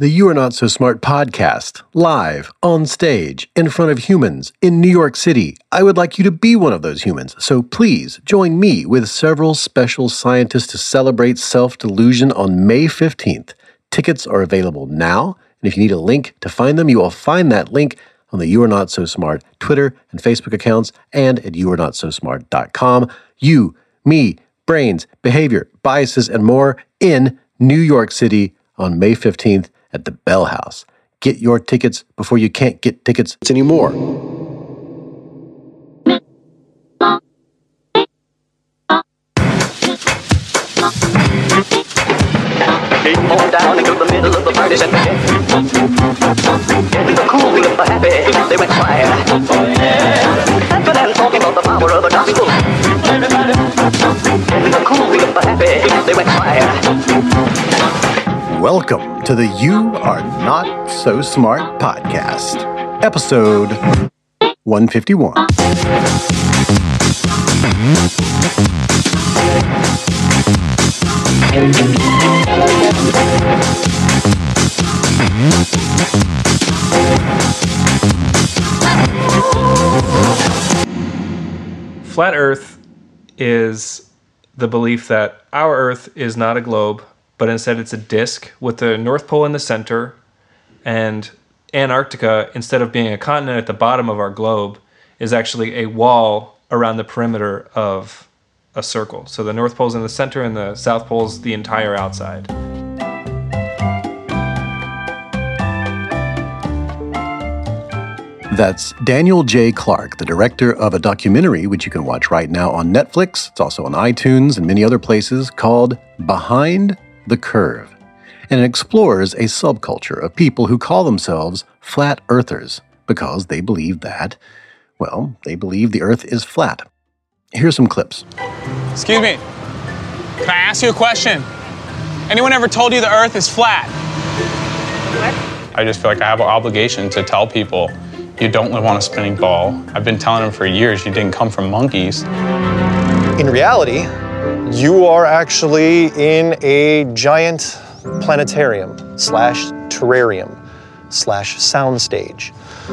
The You Are Not So Smart podcast, live, on stage, in front of humans, in New York City. I would like you to be one of those humans, so please join me with several special scientists to celebrate self-delusion on May 15th. Tickets are available now, and if you need a link to find them, you will find that link on the You Are Not So Smart Twitter and Facebook accounts and at youarenotsosmart.com. You, me, brains, behavior, biases, and more in New York City on May 15th. At the Bell House. Get your tickets before you can't get tickets anymore. Came on down into the middle of the party center. In the cool wind of the happy, they went quiet. Laughing and talking about the power of the gospel. In the cool wind of the happy, they went quiet. Welcome to the You Are Not So Smart podcast, episode 151. Flat Earth is the belief that our Earth is not a globe, but instead it's a disk with the North Pole in the center, and Antarctica, instead of being a continent at the bottom of our globe, is actually a wall around the perimeter of a circle. So the North Pole's in the center and the South Pole's the entire outside. That's Daniel J. Clark, the director of a documentary which you can watch right now on Netflix. It's also on iTunes and many other places, called Behind the Curve. And it explores a subculture of people who call themselves flat earthers because they believe that, well, they believe the earth is flat. Here's some clips. Excuse me, can I ask you a question? Anyone ever told you the earth is flat? What? I just feel like I have an obligation to tell people you don't live on a spinning ball. I've been telling them for years you didn't come from monkeys. In reality, you are actually in a giant planetarium / terrarium / soundstage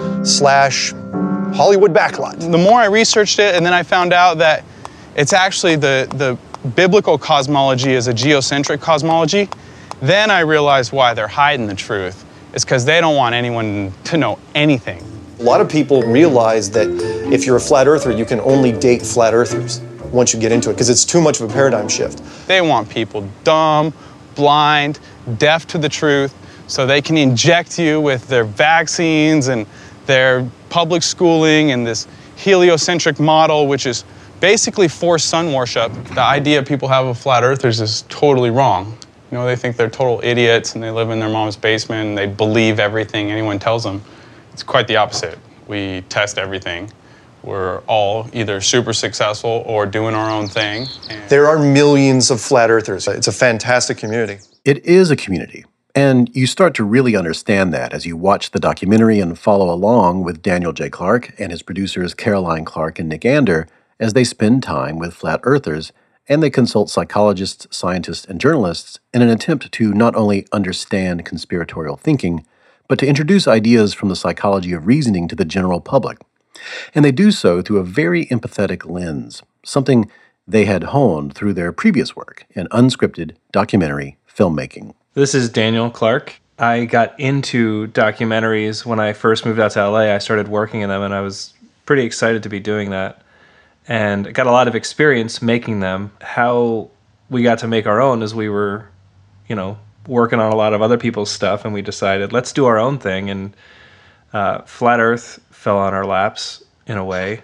/ Hollywood backlot. The more I researched it, and then I found out that it's actually the biblical cosmology is a geocentric cosmology, then I realized why they're hiding the truth. It's because they don't want anyone to know anything. A lot of people realize that if you're a flat earther, you can only date flat earthers once you get into it, because it's too much of a paradigm shift. They want people dumb, blind, deaf to the truth, so they can inject you with their vaccines and their public schooling and this heliocentric model, which is basically forced sun worship. The idea people have of flat earthers is totally wrong. You know, they think they're total idiots and they live in their mom's basement and they believe everything anyone tells them. It's quite the opposite. We test everything. We're all either super successful or doing our own thing. There are millions of flat earthers. It's a fantastic community. It is a community, and you start to really understand that as you watch the documentary and follow along with Daniel J. Clark and his producers Caroline Clark and Nick Ander as they spend time with flat earthers and they consult psychologists, scientists, and journalists in an attempt to not only understand conspiratorial thinking, but to introduce ideas from the psychology of reasoning to the general public. And they do so through a very empathetic lens, something they had honed through their previous work in unscripted documentary filmmaking. This is Daniel Clark. I got into documentaries when I first moved out to LA. I started working in them, and I was pretty excited to be doing that. And I got a lot of experience making them. How we got to make our own is we were, working on a lot of other people's stuff, and we decided, let's do our own thing. And Flat Earth fell on our laps in a way.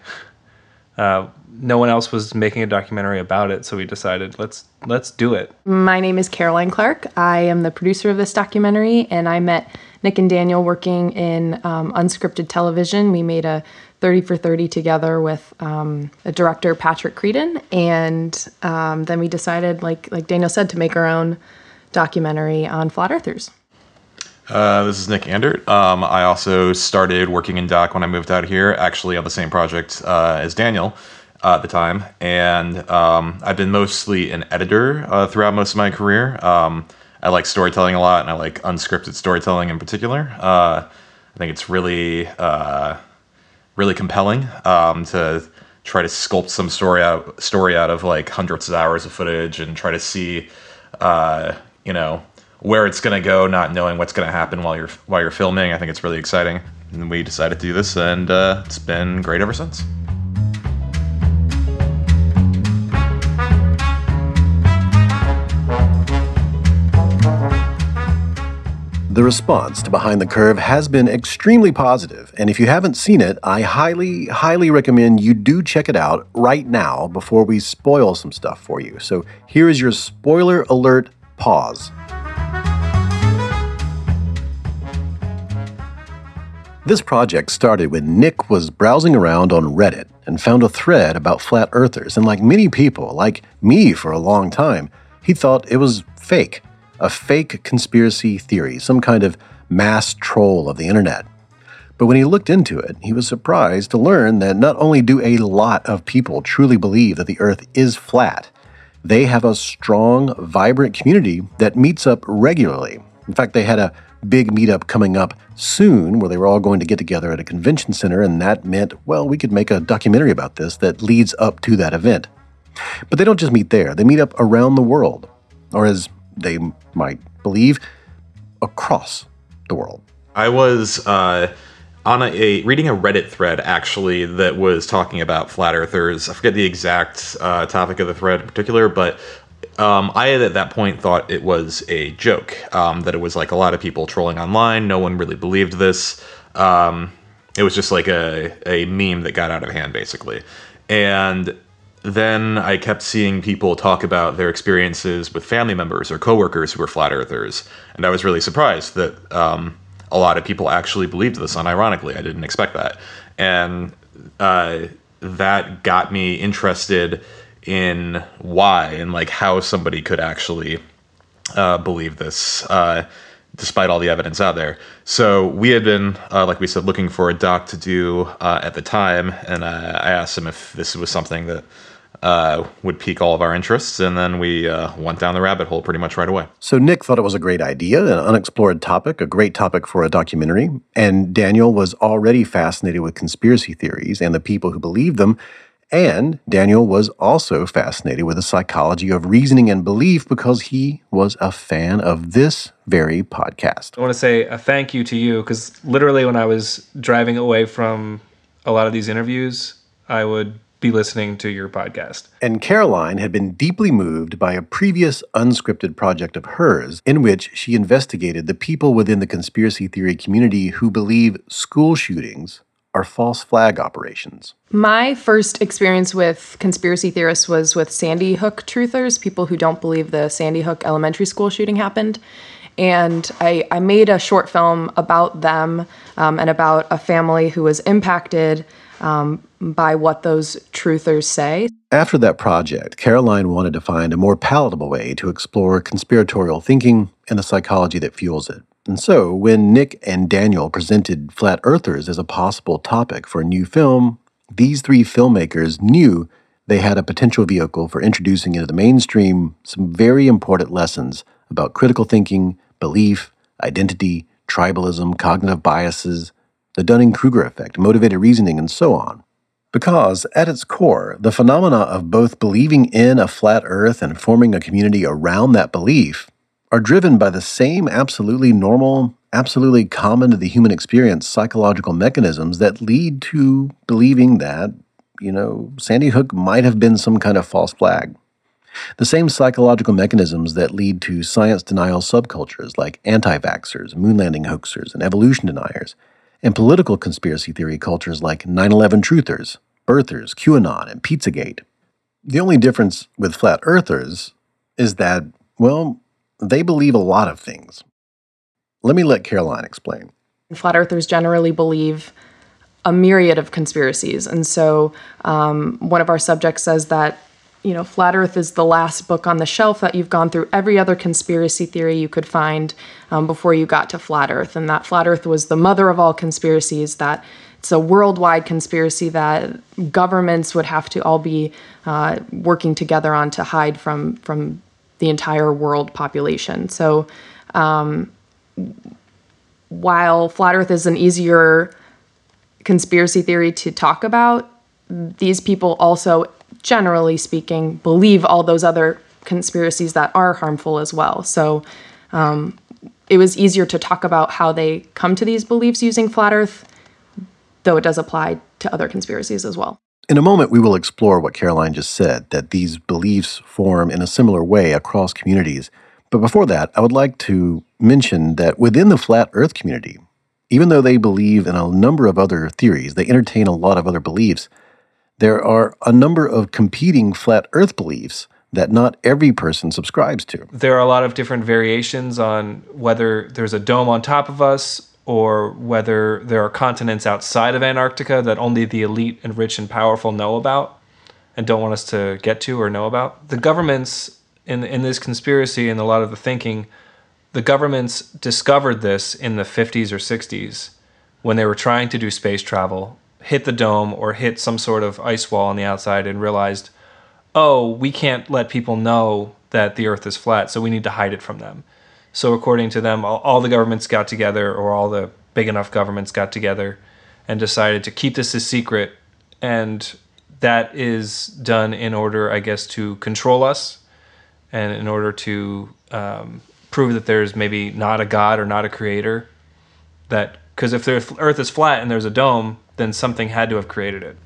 No one else was making a documentary about it, so we decided, let's do it. My name is Caroline Clark. I am the producer of this documentary, and I met Nick and Daniel working in unscripted television. We made a 30 for 30 together with a director, Patrick Creedon, and then we decided, like Daniel said, to make our own documentary on flat earthers. This is Nick Andert. I also started working in doc when I moved out here, actually on the same project as Daniel at the time. And I've been mostly an editor throughout most of my career. I like storytelling a lot, and I like unscripted storytelling in particular. I think it's really really compelling to try to sculpt some story out of like hundreds of hours of footage and try to see where it's going to go, not knowing what's going to happen while you're filming. I think it's really exciting, and we decided to do this, and it's been great ever since. The response to Behind the Curve has been extremely positive, and if you haven't seen it, I highly, highly recommend you do check it out right now before we spoil some stuff for you. So here is your spoiler alert pause. This project started when Nick was browsing around on Reddit and found a thread about flat earthers, and like many people, like me for a long time, he thought it was fake. A fake conspiracy theory, some kind of mass troll of the internet. But when he looked into it, he was surprised to learn that not only do a lot of people truly believe that the Earth is flat, they have a strong, vibrant community that meets up regularly. In fact, they had a big meetup coming up soon where they were all going to get together at a convention center, and that meant, well, we could make a documentary about this that leads up to that event. But they don't just meet there, they meet up around the world, or as they might believe, across the world. I was on reading a Reddit thread, actually, that was talking about flat earthers. I forget the exact topic of the thread in particular, but I had at that point thought it was a joke, that it was like a lot of people trolling online. No one really believed this. It was just like a meme that got out of hand, basically. And then I kept seeing people talk about their experiences with family members or coworkers who were flat earthers. And I was really surprised that a lot of people actually believed this, unironically. I didn't expect that. And that got me interested in why and like how somebody could actually believe this, despite all the evidence out there. So we had been, like we said, looking for a doc to do at the time. And I asked him if this was something that would pique all of our interests, and then we went down the rabbit hole pretty much right away. So Nick thought it was a great idea, an unexplored topic, a great topic for a documentary, and Daniel was already fascinated with conspiracy theories and the people who believed them, and Daniel was also fascinated with the psychology of reasoning and belief because he was a fan of this very podcast. I want to say a thank you to you, because literally when I was driving away from a lot of these interviews, I would be listening to your podcast. And Caroline had been deeply moved by a previous unscripted project of hers in which she investigated the people within the conspiracy theory community who believe school shootings are false flag operations. My first experience with conspiracy theorists was with Sandy Hook truthers, people who don't believe the Sandy Hook elementary school shooting happened. And I made a short film about them and about a family who was impacted by what those truthers say. After that project, Caroline wanted to find a more palatable way to explore conspiratorial thinking and the psychology that fuels it. And so, when Nick and Daniel presented Flat Earthers as a possible topic for a new film, these three filmmakers knew they had a potential vehicle for introducing into the mainstream some very important lessons about critical thinking, belief, identity, tribalism, cognitive biases, the Dunning-Kruger effect, motivated reasoning, and so on. Because, at its core, the phenomena of both believing in a flat earth and forming a community around that belief are driven by the same absolutely normal, absolutely common to the human experience psychological mechanisms that lead to believing that, Sandy Hook might have been some kind of false flag. The same psychological mechanisms that lead to science denial subcultures like anti-vaxxers, moon landing hoaxers, and evolution deniers, and political conspiracy theory cultures like 9/11 truthers, birthers, QAnon, and Pizzagate. The only difference with flat earthers is that, well, they believe a lot of things. Let me let Caroline explain. Flat earthers generally believe a myriad of conspiracies. And so one of our subjects says that, Flat Earth is the last book on the shelf, that you've gone through every other conspiracy theory you could find before you got to Flat Earth. And that Flat Earth was the mother of all conspiracies, that it's a worldwide conspiracy that governments would have to all be working together on to hide from the entire world population. So while flat Earth is an easier conspiracy theory to talk about, these people also, generally speaking, believe all those other conspiracies that are harmful as well. So it was easier to talk about how they come to these beliefs using flat Earth, though it does apply to other conspiracies as well. In a moment, we will explore what Caroline just said, that these beliefs form in a similar way across communities. But before that, I would like to mention that within the flat Earth community, even though they believe in a number of other theories, they entertain a lot of other beliefs, there are a number of competing flat Earth beliefs that not every person subscribes to. There are a lot of different variations on whether there's a dome on top of us or whether there are continents outside of Antarctica that only the elite and rich and powerful know about and don't want us to get to or know about. The governments in this conspiracy and a lot of the thinking, the governments discovered this in the 50s or 60s when they were trying to do space travel, hit the dome or hit some sort of ice wall on the outside and realized, oh, we can't let people know that the Earth is flat, so we need to hide it from them. So according to them, all the governments got together, or all the big enough governments got together and decided to keep this a secret. And that is done in order, I guess, to control us and in order to prove that there's maybe not a God or not a creator. Because if the Earth is flat and there's a dome, then something had to have created it.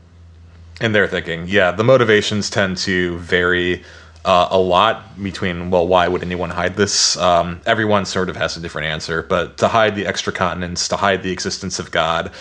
In their thinking, yeah, the motivations tend to vary a lot between, well, why would anyone hide this? Everyone sort of has a different answer, but to hide the extra continents, to hide the existence of God,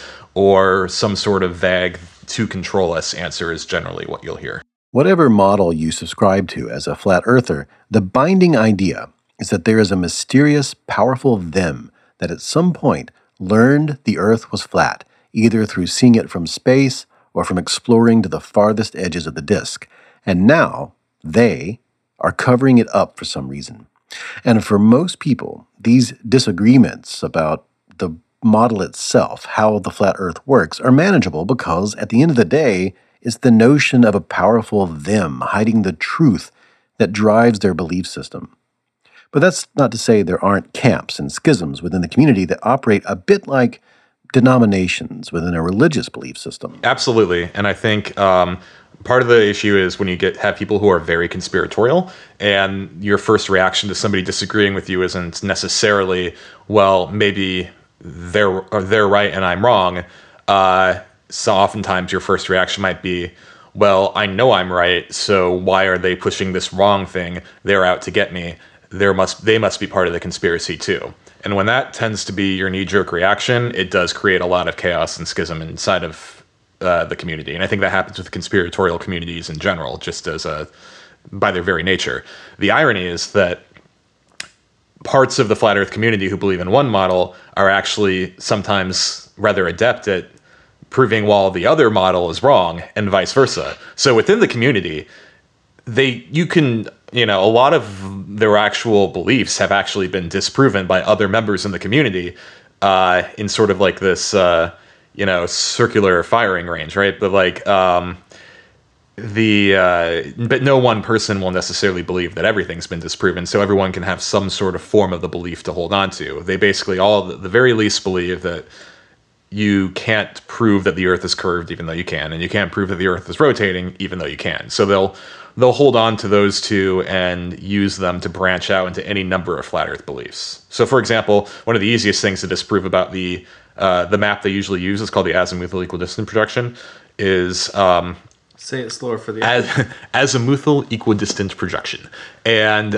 or some sort of vague to control us answer is generally what you'll hear. Whatever model you subscribe to as a flat earther, the binding idea is that there is a mysterious, powerful them that at some point learned the Earth was flat, either through seeing it from space or from exploring to the farthest edges of the disk. And now, they are covering it up for some reason. And for most people, these disagreements about the model itself, how the flat Earth works, are manageable because at the end of the day, it's the notion of a powerful them hiding the truth that drives their belief system. But that's not to say there aren't camps and schisms within the community that operate a bit like denominations within a religious belief system. Absolutely. And I think part of the issue is when you have people who are very conspiratorial and your first reaction to somebody disagreeing with you isn't necessarily, well, maybe they're right and I'm wrong. So oftentimes your first reaction might be, well, I know I'm right, so why are they pushing this wrong thing? They're out to get me. They must be part of the conspiracy too. And when that tends to be your knee-jerk reaction, it does create a lot of chaos and schism inside of the community. And I think that happens with conspiratorial communities in general, just as by their very nature. The irony is that parts of the flat Earth community who believe in one model are actually sometimes rather adept at proving while the other model is wrong, and vice versa. So within the community, a lot of their actual beliefs have actually been disproven by other members in the community in sort of like this, circular firing range, right? But but no one person will necessarily believe that everything's been disproven, so everyone can have some sort of form of the belief to hold on to. They basically all, at the very least, believe that you can't prove that the Earth is curved even though you can, and you can't prove that the Earth is rotating even though you can. So they'll hold on to those two and use them to branch out into any number of flat Earth beliefs. So, for example, one of the easiest things to disprove about the map they usually use is called the azimuthal equidistant projection. Say it slower for the azimuthal equidistant projection, and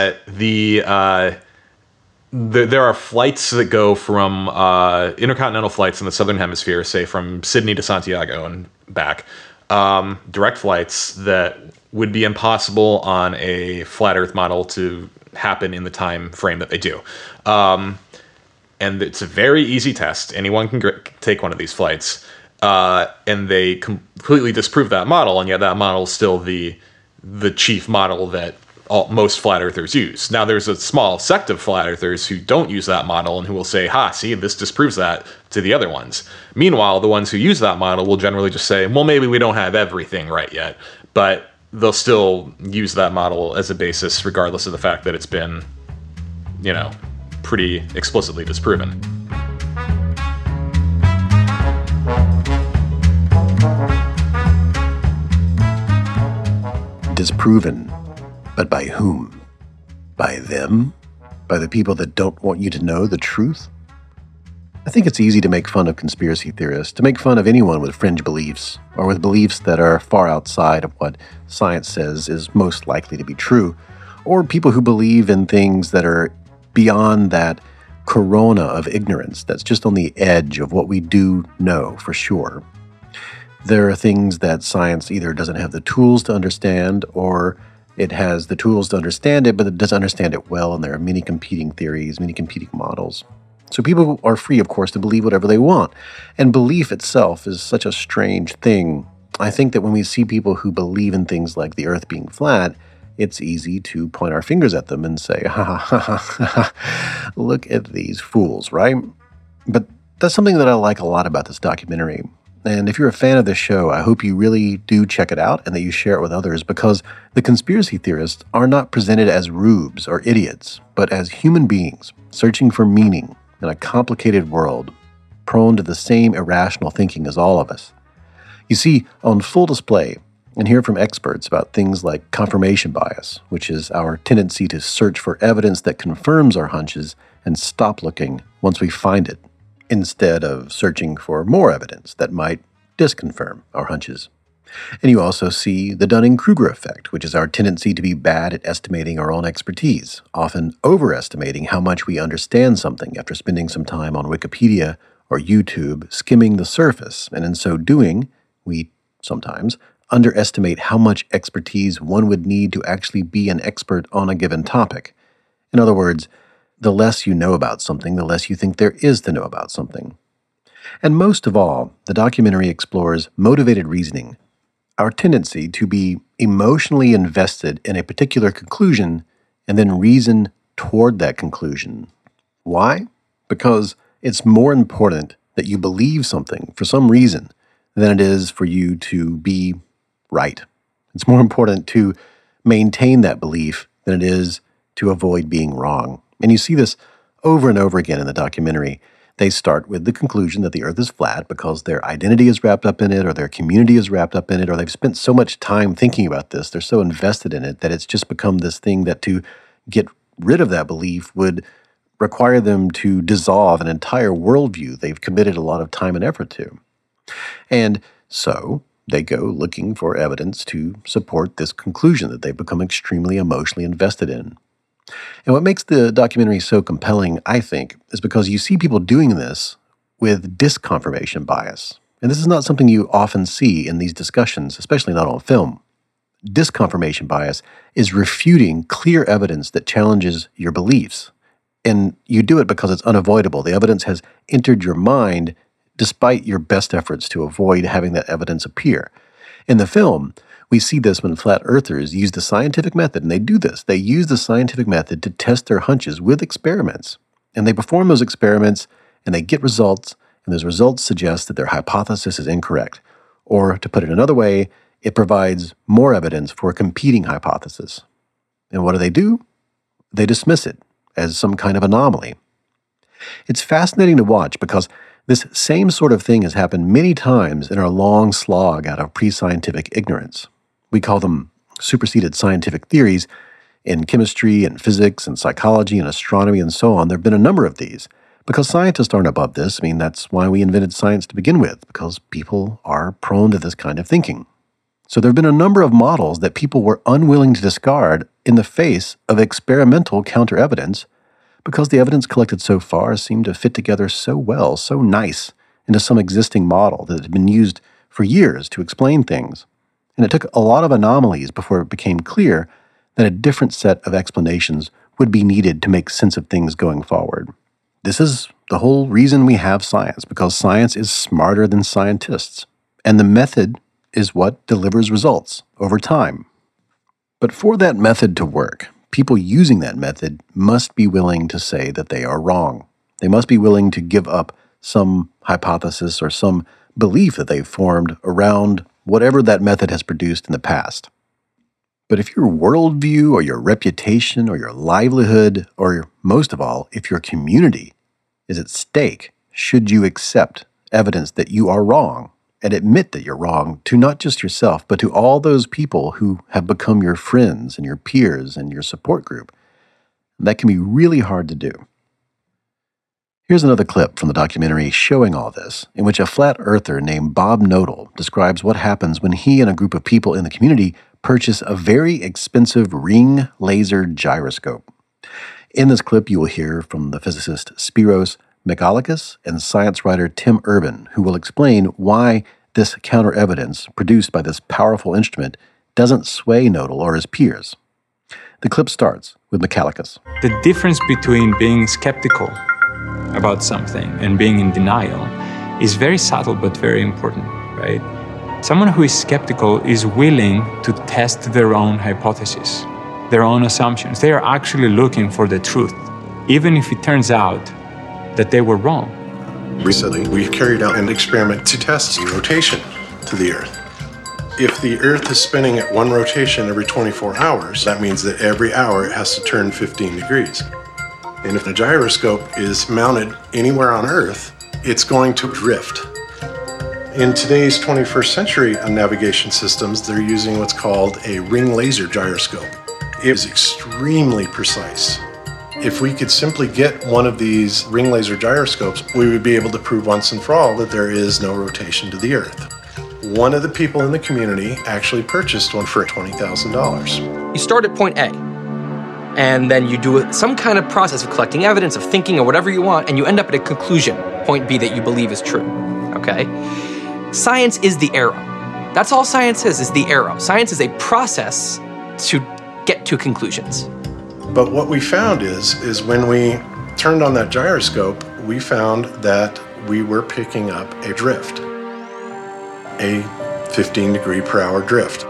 there are flights that go from intercontinental flights in the southern hemisphere, say from Sydney to Santiago and back, direct flights that would be impossible on a flat Earth model to happen in the time frame that they do. And it's a very easy test. Anyone can take one of these flights, and they completely disprove that model, and yet that model is still the chief model that most flat earthers use. Now, there's a small sect of flat earthers who don't use that model and who will say, see, this disproves that to the other ones. Meanwhile, the ones who use that model will generally just say, well, maybe we don't have everything right yet, but they'll still use that model as a basis, regardless of the fact that it's been, pretty explicitly disproven. Disproven. But by whom? By them? By the people that don't want you to know the truth? I think it's easy to make fun of conspiracy theorists, to make fun of anyone with fringe beliefs, or with beliefs that are far outside of what science says is most likely to be true, or people who believe in things that are beyond that corona of ignorance that's just on the edge of what we do know for sure. There are things that science either doesn't have the tools to understand, or it has the tools to understand it, but it doesn't understand it well, and there are many competing theories, many competing models. So people are free, of course, to believe whatever they want. And belief itself is such a strange thing. I think that when we see people who believe in things like the Earth being flat, it's easy to point our fingers at them and say, ha ha ha ha, look at these fools, right? But that's something that I like a lot about this documentary. And if you're a fan of this show, I hope you really do check it out and that you share it with others, because the conspiracy theorists are not presented as rubes or idiots, but as human beings searching for meaning in a complicated world, prone to the same irrational thinking as all of us. You see, on full display, and hear from experts about things like confirmation bias, which is our tendency to search for evidence that confirms our hunches and stop looking once we find it, instead of searching for more evidence that might disconfirm our hunches. And you also see the Dunning-Kruger effect, which is our tendency to be bad at estimating our own expertise, often overestimating how much we understand something after spending some time on Wikipedia or YouTube skimming the surface, and in so doing, we sometimes underestimate how much expertise one would need to actually be an expert on a given topic. In other words, the less you know about something, the less you think there is to know about something. And most of all, the documentary explores motivated reasoning, our tendency to be emotionally invested in a particular conclusion and then reason toward that conclusion. Why? Because it's more important that you believe something for some reason than it is for you to be right. It's more important to maintain that belief than it is to avoid being wrong. And you see this over and over again in the documentary. They start with the conclusion that the Earth is flat because their identity is wrapped up in it, or their community is wrapped up in it, or they've spent so much time thinking about this, they're so invested in it, that it's just become this thing that to get rid of that belief would require them to dissolve an entire worldview they've committed a lot of time and effort to. And so they go looking for evidence to support this conclusion that they've become extremely emotionally invested in. And what makes the documentary so compelling, I think, is because you see people doing this with disconfirmation bias. And this is not something you often see in these discussions, especially not on film. Disconfirmation bias is refuting clear evidence that challenges your beliefs. And you do it because it's unavoidable. The evidence has entered your mind despite your best efforts to avoid having that evidence appear. In the film, we see this when flat earthers use the scientific method, and they do this. They use the scientific method to test their hunches with experiments. And they perform those experiments, and they get results, and those results suggest that their hypothesis is incorrect. Or, to put it another way, it provides more evidence for a competing hypothesis. And what do? They dismiss it as some kind of anomaly. It's fascinating to watch because this same sort of thing has happened many times in our long slog out of pre-scientific ignorance. We call them superseded scientific theories. In chemistry and physics and psychology and astronomy and so on, there have been a number of these. Because scientists aren't above this, that's why we invented science to begin with, because people are prone to this kind of thinking. So there have been a number of models that people were unwilling to discard in the face of experimental counter-evidence, because the evidence collected so far seemed to fit together so well, so nice, into some existing model that had been used for years to explain things. And it took a lot of anomalies before it became clear that a different set of explanations would be needed to make sense of things going forward. This is the whole reason we have science, because science is smarter than scientists, and the method is what delivers results over time. But for that method to work, people using that method must be willing to say that they are wrong. They must be willing to give up some hypothesis or some belief that they've formed around whatever that method has produced in the past. But if your worldview or your reputation or your livelihood, or most of all, if your community is at stake, should you accept evidence that you are wrong and admit that you're wrong to not just yourself, but to all those people who have become your friends and your peers and your support group? That can be really hard to do. Here's another clip from the documentary showing all this, in which a flat earther named Bob Knodel describes what happens when he and a group of people in the community purchase a very expensive ring laser gyroscope. In this clip, you will hear from the physicist Spiros Michalakis and science writer Tim Urban, who will explain why this counter-evidence produced by this powerful instrument doesn't sway Knodel or his peers. The clip starts with Michalakis. The difference between being skeptical about something and being in denial is very subtle but very important, right? Someone who is skeptical is willing to test their own hypotheses, their own assumptions. They are actually looking for the truth, even if it turns out that they were wrong. Recently, we carried out an experiment to test rotation to the Earth. If the Earth is spinning at one rotation every 24 hours, that means that every hour it has to turn 15 degrees. And if the gyroscope is mounted anywhere on Earth, it's going to drift. In today's 21st century navigation systems, they're using what's called a ring laser gyroscope. It is extremely precise. If we could simply get one of these ring laser gyroscopes, we would be able to prove once and for all that there is no rotation to the Earth. One of the people in the community actually purchased one for $20,000. You start at point A, and then you do some kind of process of collecting evidence, of thinking, or whatever you want, and you end up at a conclusion, point B, that you believe is true, okay? Science is the arrow. That's all science is the arrow. Science is a process to get to conclusions. But what we found is when we turned on that gyroscope, we found that we were picking up a drift, a 15 degree per hour drift.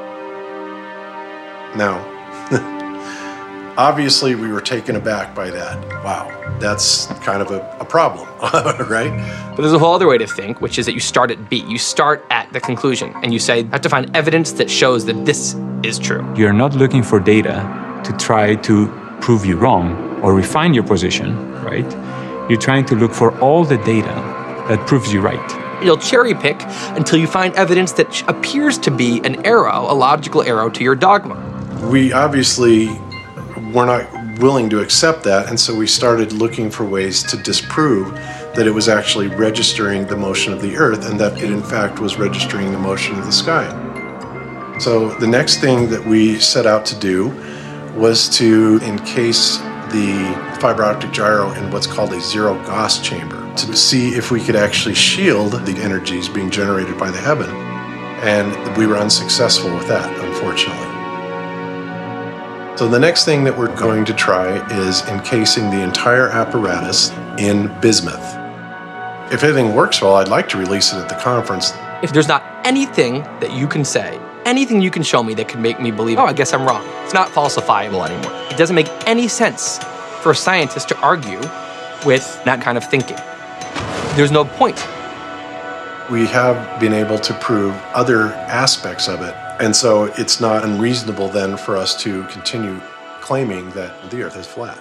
Now, obviously we were taken aback by that. Wow, that's kind of a problem, right? But there's a whole other way to think, which is that you start at B. You start at the conclusion, and you say, I have to find evidence that shows that this is true. You're not looking for data to try to prove you wrong or refine your position, right? You're trying to look for all the data that proves you right. You'll cherry pick until you find evidence that appears to be an arrow, a logical arrow to your dogma. We obviously were not willing to accept that, and so we started looking for ways to disprove that it was actually registering the motion of the Earth and that it in fact was registering the motion of the sky. So the next thing that we set out to do was to encase the fiber optic gyro in what's called a zero Gauss chamber to see if we could actually shield the energies being generated by the heaven. And we were unsuccessful with that, unfortunately. So the next thing that we're going to try is encasing the entire apparatus in bismuth. If everything works well, I'd like to release it at the conference. If there's not anything that you can say, anything you can show me that could make me believe, oh, I guess I'm wrong, it's not falsifiable anymore. It doesn't make any sense for a scientist to argue with that kind of thinking. There's no point. We have been able to prove other aspects of it, and so it's not unreasonable then for us to continue claiming that the Earth is flat.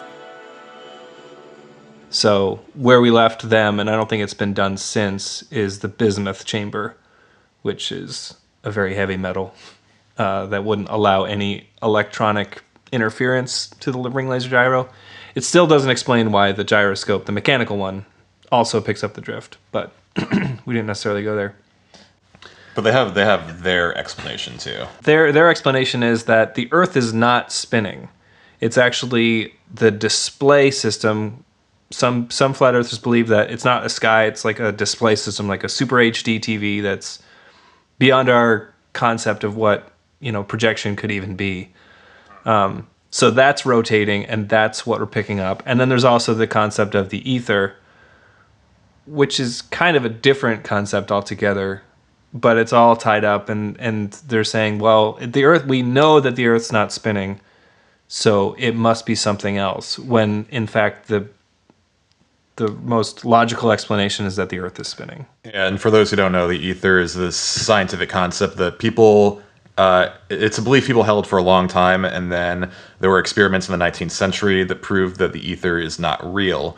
So where we left them, and I don't think it's been done since, is the bismuth chamber, which is a very heavy metal that wouldn't allow any electronic interference to the ring laser gyro. It still doesn't explain why the gyroscope, the mechanical one, also picks up the drift, but we didn't necessarily go there. But they have their explanation too. Their explanation is that the Earth is not spinning. It's actually the display system. Some flat earthers believe that it's not a sky, it's like a display system, like a super HD TV that's beyond our concept of what, projection could even be. So that's rotating, and that's what we're picking up. And then there's also the concept of the ether, which is kind of a different concept altogether, but it's all tied up, and they're saying, well, the Earth, we know that the Earth's not spinning, so it must be something else, when in fact the most logical explanation is that the Earth is spinning. Yeah, and for those who don't know, the ether is this scientific concept that people It's a belief people held for a long time, and then there were experiments in the 19th century that proved that the ether is not real.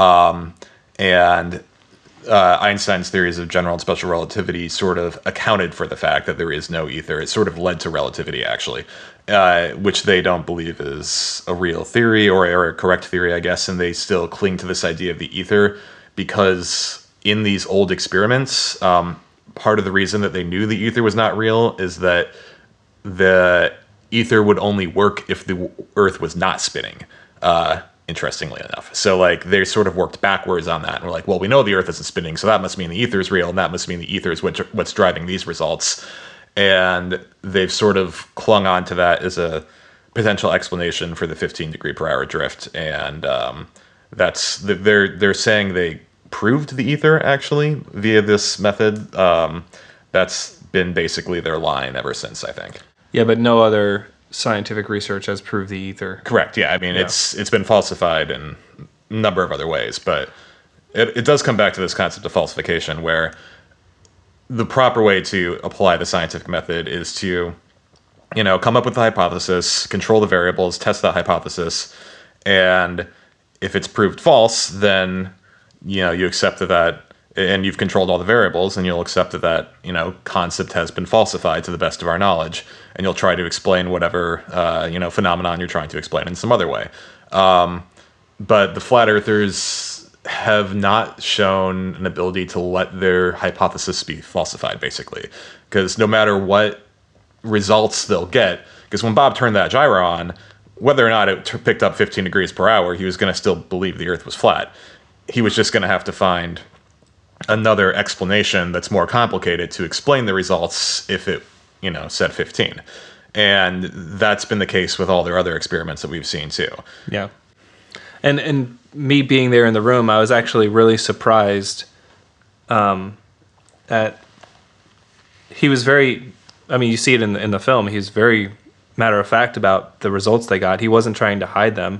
And Einstein's theories of general and special relativity sort of accounted for the fact that there is no ether. It sort of led to relativity, actually, which they don't believe is a real theory or a correct theory, I guess, and they still cling to this idea of the ether because in these old experiments, part of the reason that they knew the ether was not real is that the ether would only work if the Earth was not spinning, interestingly enough. So, like, they sort of worked backwards on that. And we're like, well, we know the Earth isn't spinning, so that must mean the ether is real, and that must mean the ether is what's driving these results. And they've sort of clung on to that as a potential explanation for the 15 degree per hour drift. And they're saying they proved the ether actually via this method. That's been basically their line ever since, I think. Yeah, but no other scientific research has proved the ether. Correct. Yeah, I mean, it's been falsified in a number of other ways, but it does come back to this concept of falsification, where the proper way to apply the scientific method is to, come up with a hypothesis, control the variables, test that hypothesis, and if it's proved false, then you accept that, and you've controlled all the variables, and you'll accept that concept has been falsified to the best of our knowledge, and you'll try to explain whatever phenomenon you're trying to explain in some other way. But the flat earthers have not shown an ability to let their hypothesis be falsified, basically, because no matter what results they'll get, because when Bob turned that gyro on, whether or not it picked up 15 degrees per hour, he was going to still believe the Earth was flat. He was just going to have to find another explanation that's more complicated to explain the results if it, said 15. And that's been the case with all their other experiments that we've seen too. Yeah. And me being there in the room, I was actually really surprised at he was very, you see it in the film, he's very matter of fact about the results they got. He wasn't trying to hide them.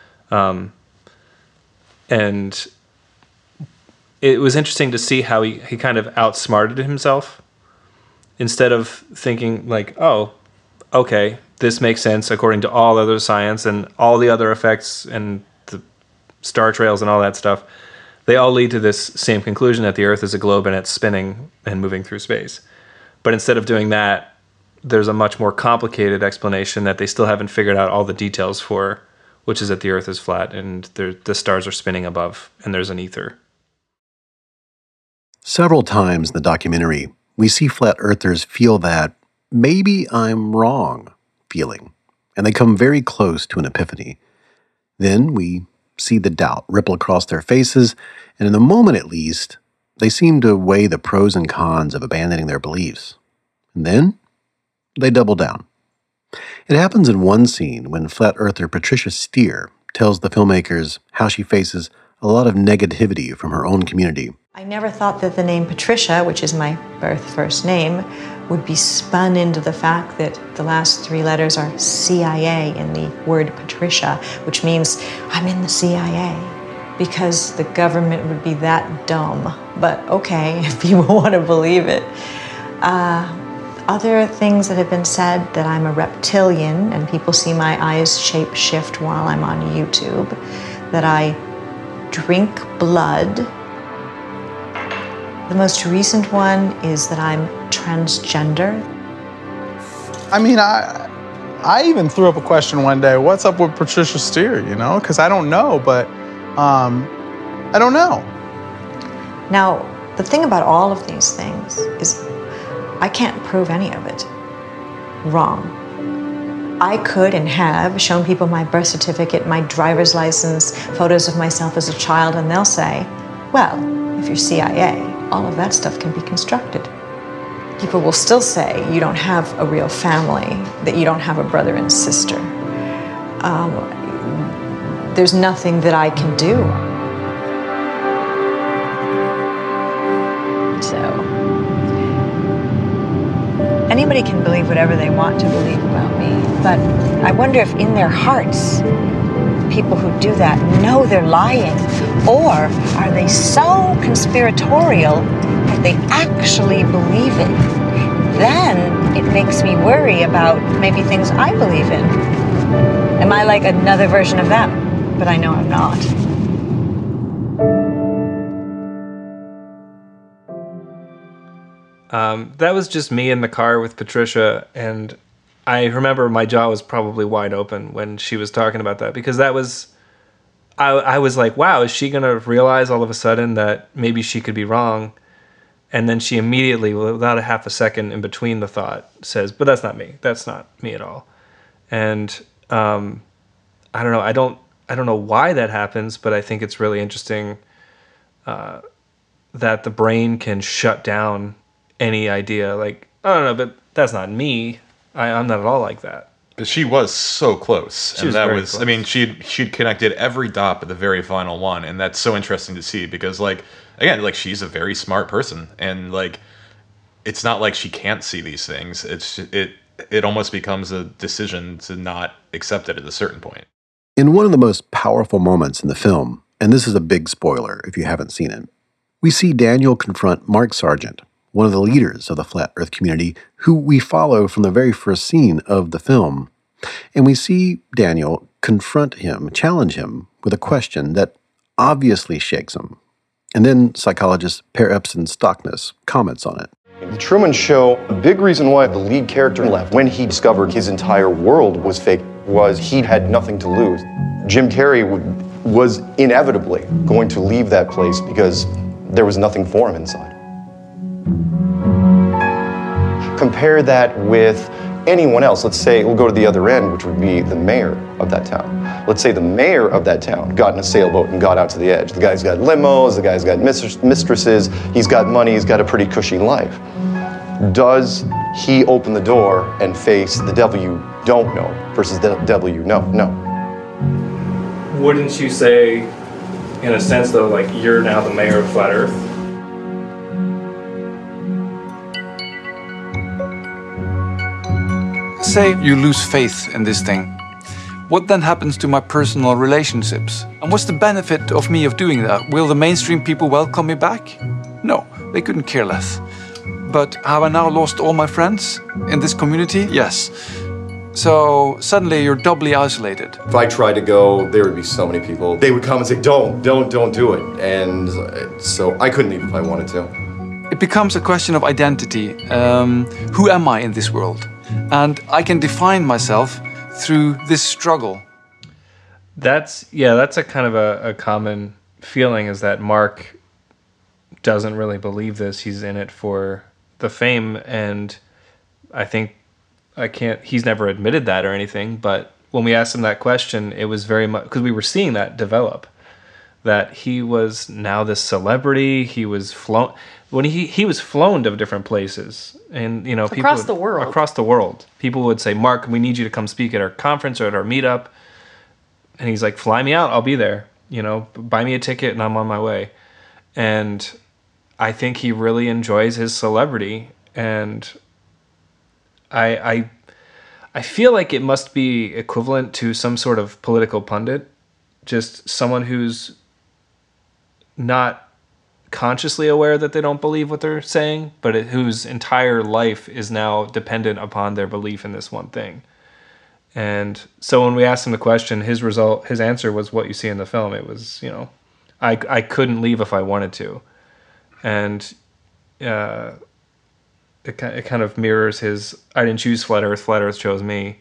And it was interesting to see how he kind of outsmarted himself instead of thinking like, oh, okay, this makes sense according to all other science and all the other effects and the star trails and all that stuff. They all lead to this same conclusion that the Earth is a globe and it's spinning and moving through space. But instead of doing that, there's a much more complicated explanation that they still haven't figured out all the details for, which is that the Earth is flat and the stars are spinning above and there's an ether. Several times in the documentary, we see flat earthers feel that maybe I'm wrong feeling, and they come very close to an epiphany. Then we see the doubt ripple across their faces, and in the moment at least, they seem to weigh the pros and cons of abandoning their beliefs. And then they double down. It happens in one scene when flat earther Patricia Steere tells the filmmakers how she faces a lot of negativity from her own community. I never thought that the name Patricia, which is my first name, would be spun into the fact that the last 3 letters are CIA in the word Patricia, which means I'm in the CIA, because the government would be that dumb. But okay, if people want to believe it. Other things that have been said, that I'm a reptilian and people see my eyes shape shift while I'm on YouTube, that I drink blood. The most recent one is that I'm transgender. I even threw up a question one day, what's up with Patricia Steere, Because I don't know, but I don't know. Now, the thing about all of these things is I can't prove any of it wrong. I could and have shown people my birth certificate, my driver's license, photos of myself as a child, and they'll say, well, if you're CIA, all of that stuff can be constructed. People will still say you don't have a real family, that you don't have a brother and sister. There's nothing that I can do. So, anybody can believe whatever they want to believe about me, but I wonder if in their hearts, people who do that know they're lying, or are they so conspiratorial that they actually believe it? Then it makes me worry about maybe things I believe in. Am I like another version of them? But I know I'm not. That was just me in the car with Patricia, and I remember my jaw was probably wide open when she was talking about that, because that was, I was like, wow, is she going to realize all of a sudden that maybe she could be wrong? And then she immediately, without a half a second in between the thought, says, but that's not me. That's not me at all. And I don't know. I don't know why that happens, but I think it's really interesting that the brain can shut down any idea. Like, I don't know, but that's not me. I'm not at all like that. But she was so close. She was very close. I mean, she'd connected every dot but the very final one, and that's so interesting to see because, like, again, like, she's a very smart person, and, like, it's not like she can't see these things. It almost becomes a decision to not accept it at a certain point. In one of the most powerful moments in the film, and this is a big spoiler if you haven't seen it, we see Daniel confront Mark Sargent, one of the leaders of the Flat Earth community, who we follow from the very first scene of the film. And we see Daniel confront him, challenge him with a question that obviously shakes him. And then psychologist Per Epson Stockness comments on it. The Truman Show, a big reason why the lead character left when he discovered his entire world was fake was he had nothing to lose. Jim Carrey was inevitably going to leave that place because there was nothing for him inside. Compare that with anyone else. Let's say we'll go to the other end, which would be the mayor of that town. Let's say the mayor of that town got in a sailboat and got out to the edge. The guy's got limos, the guy's got mistresses, he's got money, he's got a pretty cushy life. Does he open the door and face the devil you don't know versus the devil you know? No. Wouldn't you say, in a sense, though, like, you're now the mayor of Flat Earth? Say you lose faith in this thing. What then happens to my personal relationships? And what's the benefit of me of doing that? Will the mainstream people welcome me back? No, they couldn't care less. But have I now lost all my friends in this community? Yes. So suddenly you're doubly isolated. If I tried to go, there would be so many people. They would come and say, don't do it. And so I couldn't leave if I wanted to. It becomes a question of identity. Who am I in this world? And I can define myself through this struggle. That's a kind of a common feeling, is that Mark doesn't really believe this. He's in it for the fame, and I think he's never admitted that or anything, but when we asked him that question, it was very much because we were seeing that develop, that he was now this celebrity. He was flown when he was flown to different places, and people across the world. People would say, Mark, we need you to come speak at our conference or at our meetup, and he's like, fly me out, I'll be there, buy me a ticket and I'm on my way. And I think he really enjoys his celebrity, and I feel like it must be equivalent to some sort of political pundit, just someone who's not consciously aware that they don't believe what they're saying, but whose entire life is now dependent upon their belief in this one thing. And so when we asked him the question, his answer was what you see in the film. It was, I couldn't leave if I wanted to. And it kind of mirrors his, I didn't choose Flat Earth chose me,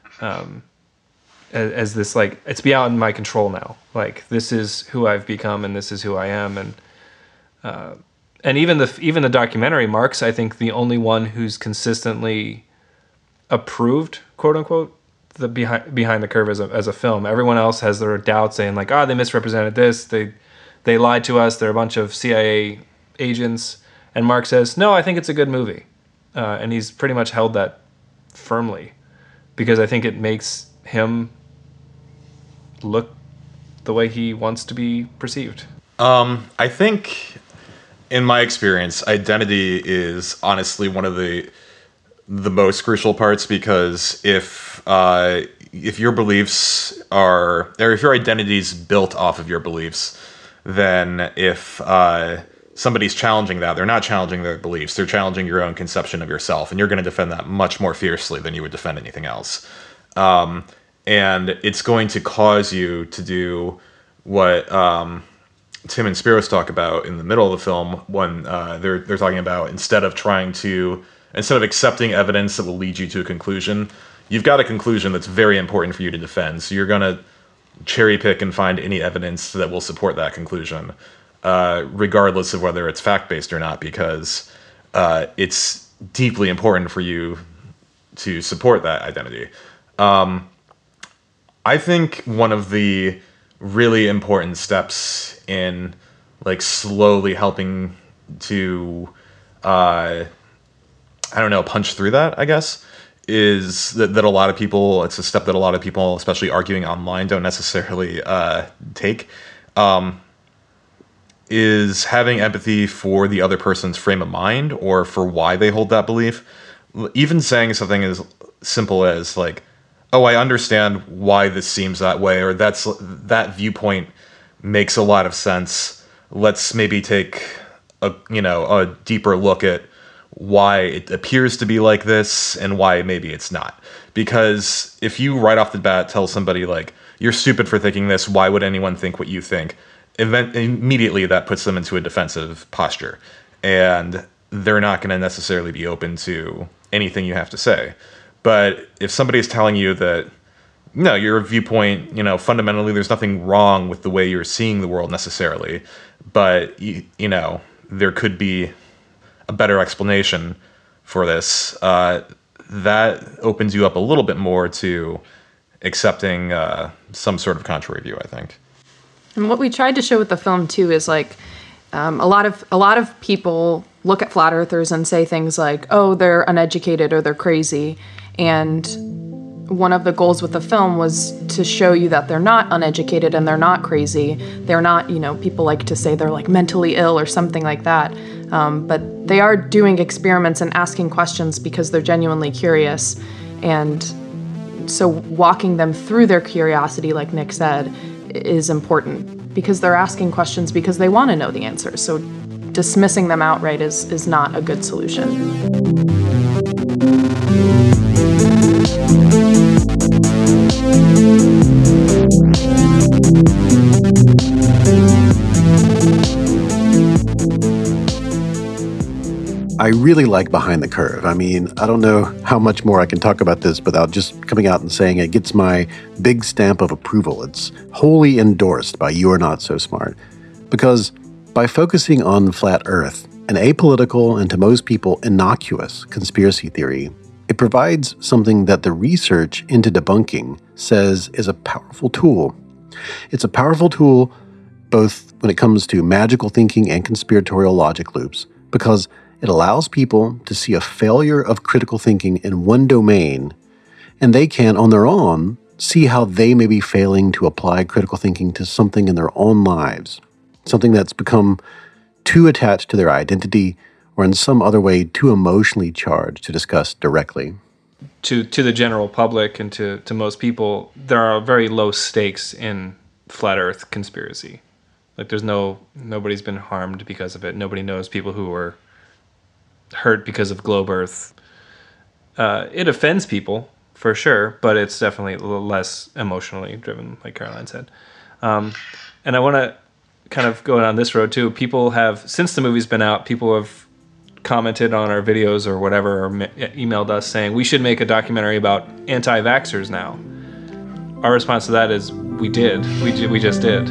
as this, like, it's beyond my control now. Like, this is who I've become and this is who I am. And even the documentary, Mark's, I think, the only one who's consistently approved, quote unquote, the behind the curve as a film. Everyone else has their doubts, saying like, they misrepresented this, they lied to us, they're a bunch of CIA agents. And Mark says, no, I think it's a good movie. And he's pretty much held that firmly, because I think it makes him look the way he wants to be perceived. I think, in my experience, identity is honestly one of the most crucial parts, because if your beliefs or if your identity is built off of your beliefs, then if somebody's challenging that, they're not challenging their beliefs, they're challenging your own conception of yourself, and you're going to defend that much more fiercely than you would defend anything else. And it's going to cause you to do what Tim and Spiros talk about in the middle of the film when they're talking about instead of accepting evidence that will lead you to a conclusion, you've got a conclusion that's very important for you to defend. So you're going to cherry pick and find any evidence that will support that conclusion, regardless of whether it's fact-based or not, because it's deeply important for you to support that identity. I think one of the really important steps in like slowly helping to punch through that, I guess, is that a lot of people, it's a step that a lot of people, especially arguing online, don't necessarily take, is having empathy for the other person's frame of mind or for why they hold that belief. Even saying something as simple as like, oh, I understand why this seems that way, or that viewpoint makes a lot of sense. Let's maybe take a deeper look at why it appears to be like this and why maybe it's not. Because if you right off the bat tell somebody like, you're stupid for thinking this, why would anyone think what you think? Immediately that puts them into a defensive posture. And they're not going to necessarily be open to anything you have to say. But if somebody's telling you that, no, your viewpoint, fundamentally there's nothing wrong with the way you're seeing the world necessarily, but, there could be a better explanation for this, that opens you up a little bit more to accepting some sort of contrary view, I think. And what we tried to show with the film, too, is like a lot of people look at flat earthers and say things like, oh, they're uneducated or they're crazy. And one of the goals with the film was to show you that they're not uneducated and they're not crazy. They're not, people like to say they're like mentally ill or something like that. But they are doing experiments and asking questions because they're genuinely curious. And so walking them through their curiosity, like Nick said, is important because they're asking questions because they want to know the answers. So dismissing them outright is not a good solution. I really like Behind the Curve. I mean, I don't know how much more I can talk about this without just coming out and saying it gets my big stamp of approval. It's wholly endorsed by You Are Not So Smart. Because by focusing on flat Earth, an apolitical and to most people innocuous conspiracy theory, it provides something that the research into debunking says is a powerful tool. It's a powerful tool both when it comes to magical thinking and conspiratorial logic loops, because it allows people to see a failure of critical thinking in one domain, and they can, on their own, see how they may be failing to apply critical thinking to something in their own lives, something that's become too attached to their identity or in some other way too emotionally charged to discuss directly. To the general public and to most people, there are very low stakes in flat Earth conspiracy. Like nobody's been harmed because of it. Nobody knows people who were hurt because of globe Earth. It offends people for sure, but it's definitely a little less emotionally driven, like Caroline said. And I want to kind of go down this road too. People have, since the movie's been out, people have commented on our videos or whatever, or emailed us saying we should make a documentary about anti-vaxxers now. Our response to that is we did. We just did.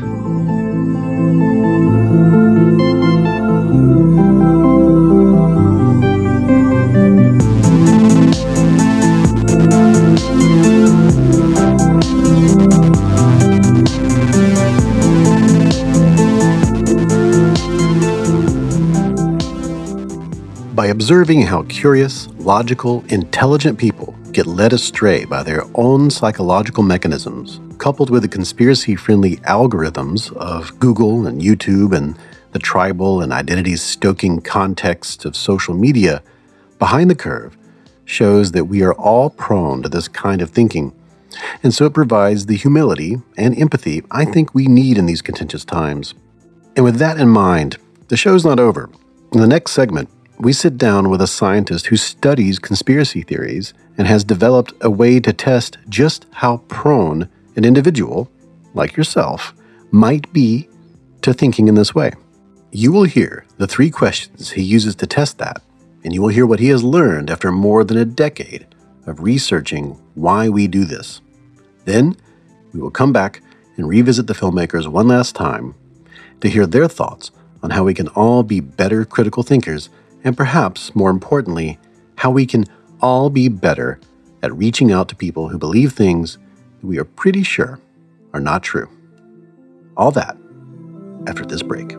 By observing how curious, logical, intelligent people get led astray by their own psychological mechanisms, coupled with the conspiracy-friendly algorithms of Google and YouTube and the tribal and identity-stoking context of social media, Behind the Curve shows that we are all prone to this kind of thinking, and so it provides the humility and empathy I think we need in these contentious times. And with that in mind, The show's not over. In the next segment, we sit down with a scientist who studies conspiracy theories and has developed a way to test just how prone an individual, like yourself, might be to thinking in this way. You will hear the 3 questions he uses to test that, and you will hear what he has learned after more than a decade of researching why we do this. Then, we will come back and revisit the filmmakers one last time to hear their thoughts on how we can all be better critical thinkers, and perhaps, more importantly, how we can all be better at reaching out to people who believe things that we are pretty sure are not true. All that after this break.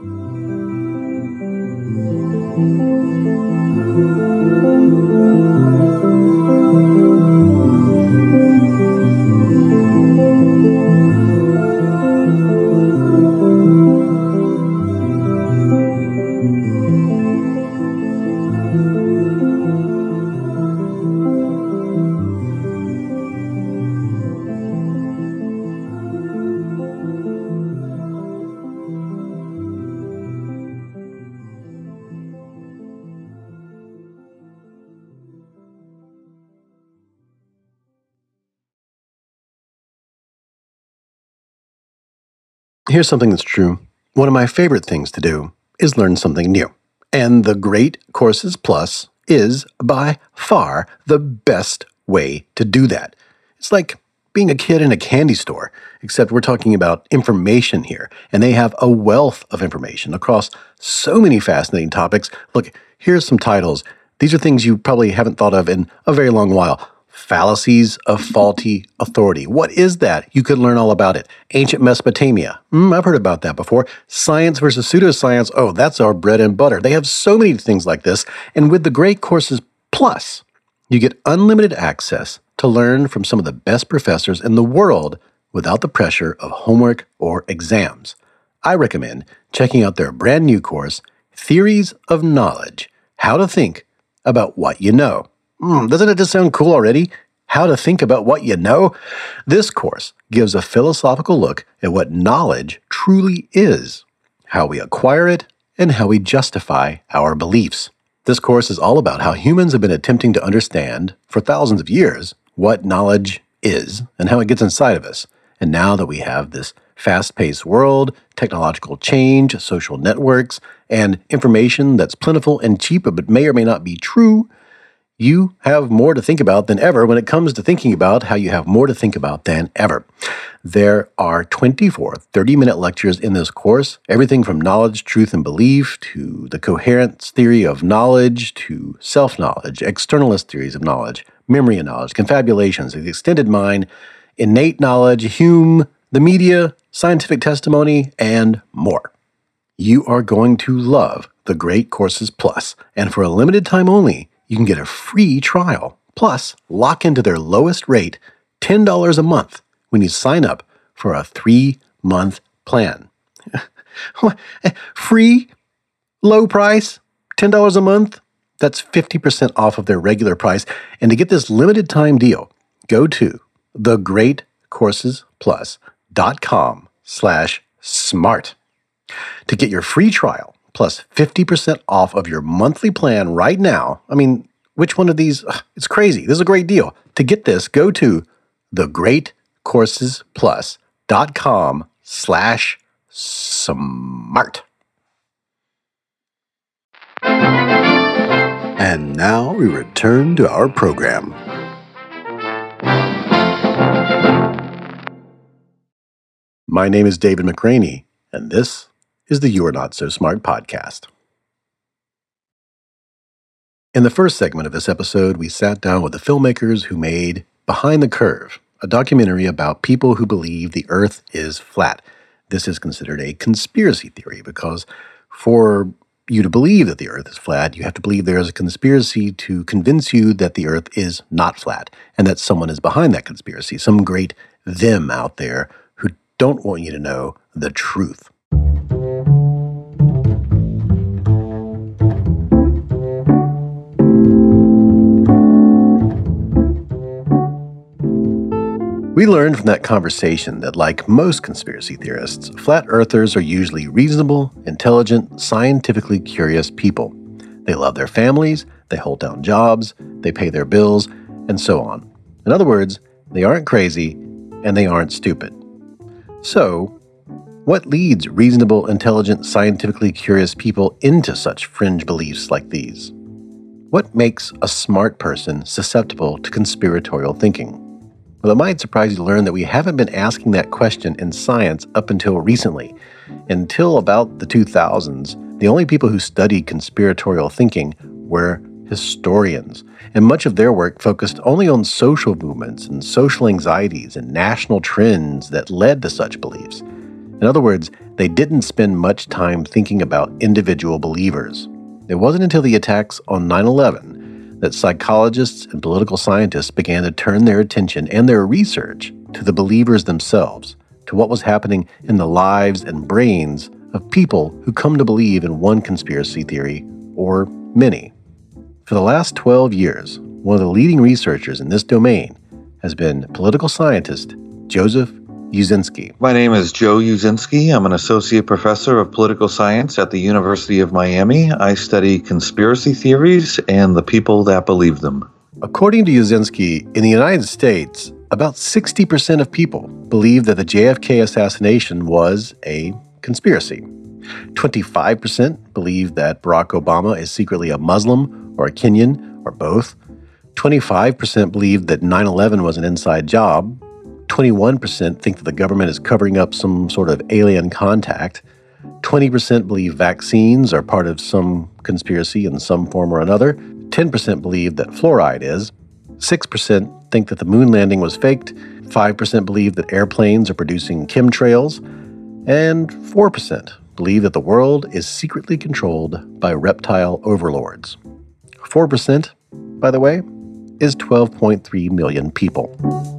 Here's something that's true. One of my favorite things to do is learn something new. And the Great Courses Plus is by far the best way to do that. It's like being a kid in a candy store, except we're talking about information here. And they have a wealth of information across so many fascinating topics. Look, here's some titles. These are things you probably haven't thought of in a very long while. Fallacies of faulty authority. What is that? You could learn all about it. Ancient Mesopotamia. I've heard about that before. Science versus pseudoscience. Oh, that's our bread and butter. They have so many things like this. And with the Great Courses Plus, you get unlimited access to learn from some of the best professors in the world without the pressure of homework or exams. I recommend checking out their brand new course, Theories of Knowledge: How to Think About What You Know. Doesn't it just sound cool already? How to think about what you know? This course gives a philosophical look at what knowledge truly is, how we acquire it, and how we justify our beliefs. This course is all about how humans have been attempting to understand, for thousands of years, what knowledge is and how it gets inside of us. And now that we have this fast-paced world, technological change, social networks, and information that's plentiful and cheap but may or may not be true, you have more to think about than ever when it comes to thinking about how you have more to think about than ever. There are 24 30-minute lectures in this course, everything from knowledge, truth, and belief, to the coherence theory of knowledge, to self-knowledge, externalist theories of knowledge, memory and knowledge, confabulations, the extended mind, innate knowledge, Hume, the media, scientific testimony, and more. You are going to love the Great Courses Plus, and for a limited time only, you can get a free trial, plus lock into their lowest rate, $10 a month, when you sign up for a 3-month plan. Free? Low price? $10 a month? That's 50% off of their regular price. And to get this limited time deal, go to thegreatcoursesplus.com/smart to get your free trial plus 50% off of your monthly plan right now. I mean, which one of these? It's crazy. This is a great deal. To get this, go to thegreatcoursesplus.com/smart. And now we return to our program. My name is David McRaney, and this is the You Are Not So Smart podcast. In the first segment of this episode, we sat down with the filmmakers who made Behind the Curve, a documentary about people who believe the Earth is flat. This is considered a conspiracy theory because for you to believe that the Earth is flat, you have to believe there is a conspiracy to convince you that the Earth is not flat and that someone is behind that conspiracy, some great them out there who don't want you to know the truth. We We learned from that conversation that, like most conspiracy theorists, flat earthers are usually reasonable, intelligent, scientifically curious people. They love their families, they hold down jobs, they pay their bills, and so on. In other words, they aren't crazy and they aren't stupid. So, what leads reasonable, intelligent, scientifically curious people into such fringe beliefs like these? What makes a smart person susceptible to conspiratorial thinking? Well, it might surprise you to learn that we haven't been asking that question in science up until recently. Until about the 2000s, the only people who studied conspiratorial thinking were historians, and much of their work focused only on social movements and social anxieties and national trends that led to such beliefs. In other words, they didn't spend much time thinking about individual believers. It wasn't until the attacks on 9/11 that psychologists and political scientists began to turn their attention and their research to the believers themselves, to what was happening in the lives and brains of people who come to believe in one conspiracy theory or many. For the last 12 years, one of the leading researchers in this domain has been political scientist Joseph Uscinski. My name is Joe Uscinski. I'm an associate professor of political science at the University of Miami. I study conspiracy theories and the people that believe them. According to Uscinski, in the United States, about 60% of people believe that the JFK assassination was a conspiracy. 25% believe that Barack Obama is secretly a Muslim or a Kenyan, or both. 25% believe that 9/11 was an inside job. 21% think that the government is covering up some sort of alien contact. 20% believe vaccines are part of some conspiracy in some form or another. 10% believe that fluoride is. 6% think that the moon landing was faked. 5% believe that airplanes are producing chemtrails. And 4% believe that the world is secretly controlled by reptile overlords. 4%, by the way, is 12.3 million people.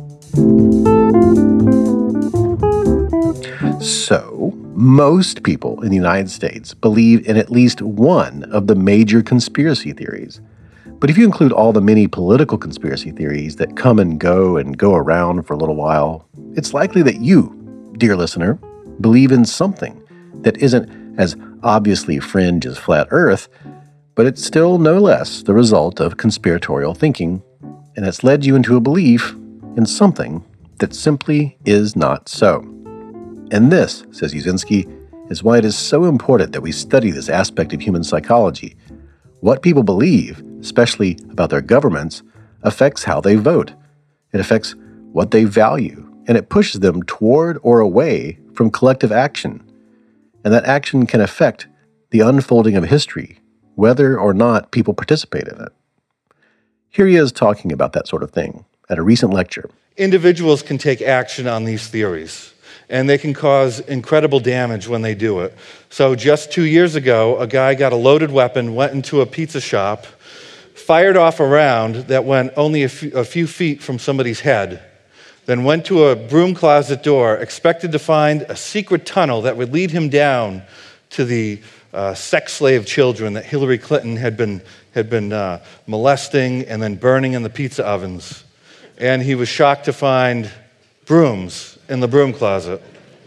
So, most people in the United States believe in at least one of the major conspiracy theories. But if you include all the many political conspiracy theories that come and go around for a little while, it's likely that you, dear listener, believe in something that isn't as obviously fringe as flat Earth, but it's still no less the result of conspiratorial thinking, and it's led you into a belief in something that simply is not so. And this, says Uscinski, is why it is so important that we study this aspect of human psychology. What people believe, especially about their governments, affects how they vote. It affects what they value, and it pushes them toward or away from collective action. And that action can affect the unfolding of history, whether or not people participate in it. Here he is talking about that sort of thing at a recent lecture. Individuals can take action on these theories, and they can cause incredible damage when they do it. So just 2 years ago, a guy got a loaded weapon, went into a pizza shop, fired off a round that went only a few feet from somebody's head, then went to a broom closet door, expected to find a secret tunnel that would lead him down to the sex slave children that Hillary Clinton had been molesting and then burning in the pizza ovens. And he was shocked to find brooms in the broom closet.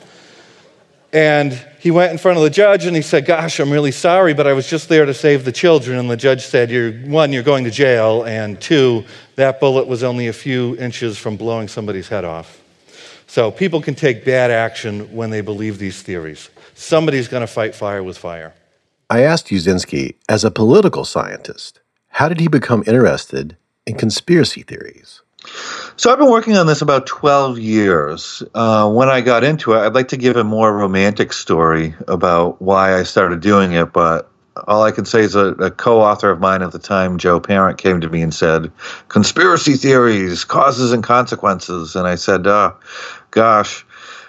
And he went in front of the judge and he said, "Gosh, I'm really sorry, but I was just there to save the children." And the judge said, "You're going to jail, and 2, that bullet was only a few inches from blowing somebody's head off." So people can take bad action when they believe these theories. Somebody's going to fight fire with fire. I asked Uscinski, as a political scientist, how did he become interested in conspiracy theories? So I've been working on this about 12 years. When I got into it, I'd like to give a more romantic story about why I started doing it, but all I can say is a co-author of mine at the time, Joe Parent, came to me and said, "Conspiracy theories, causes and consequences." And I said, gosh,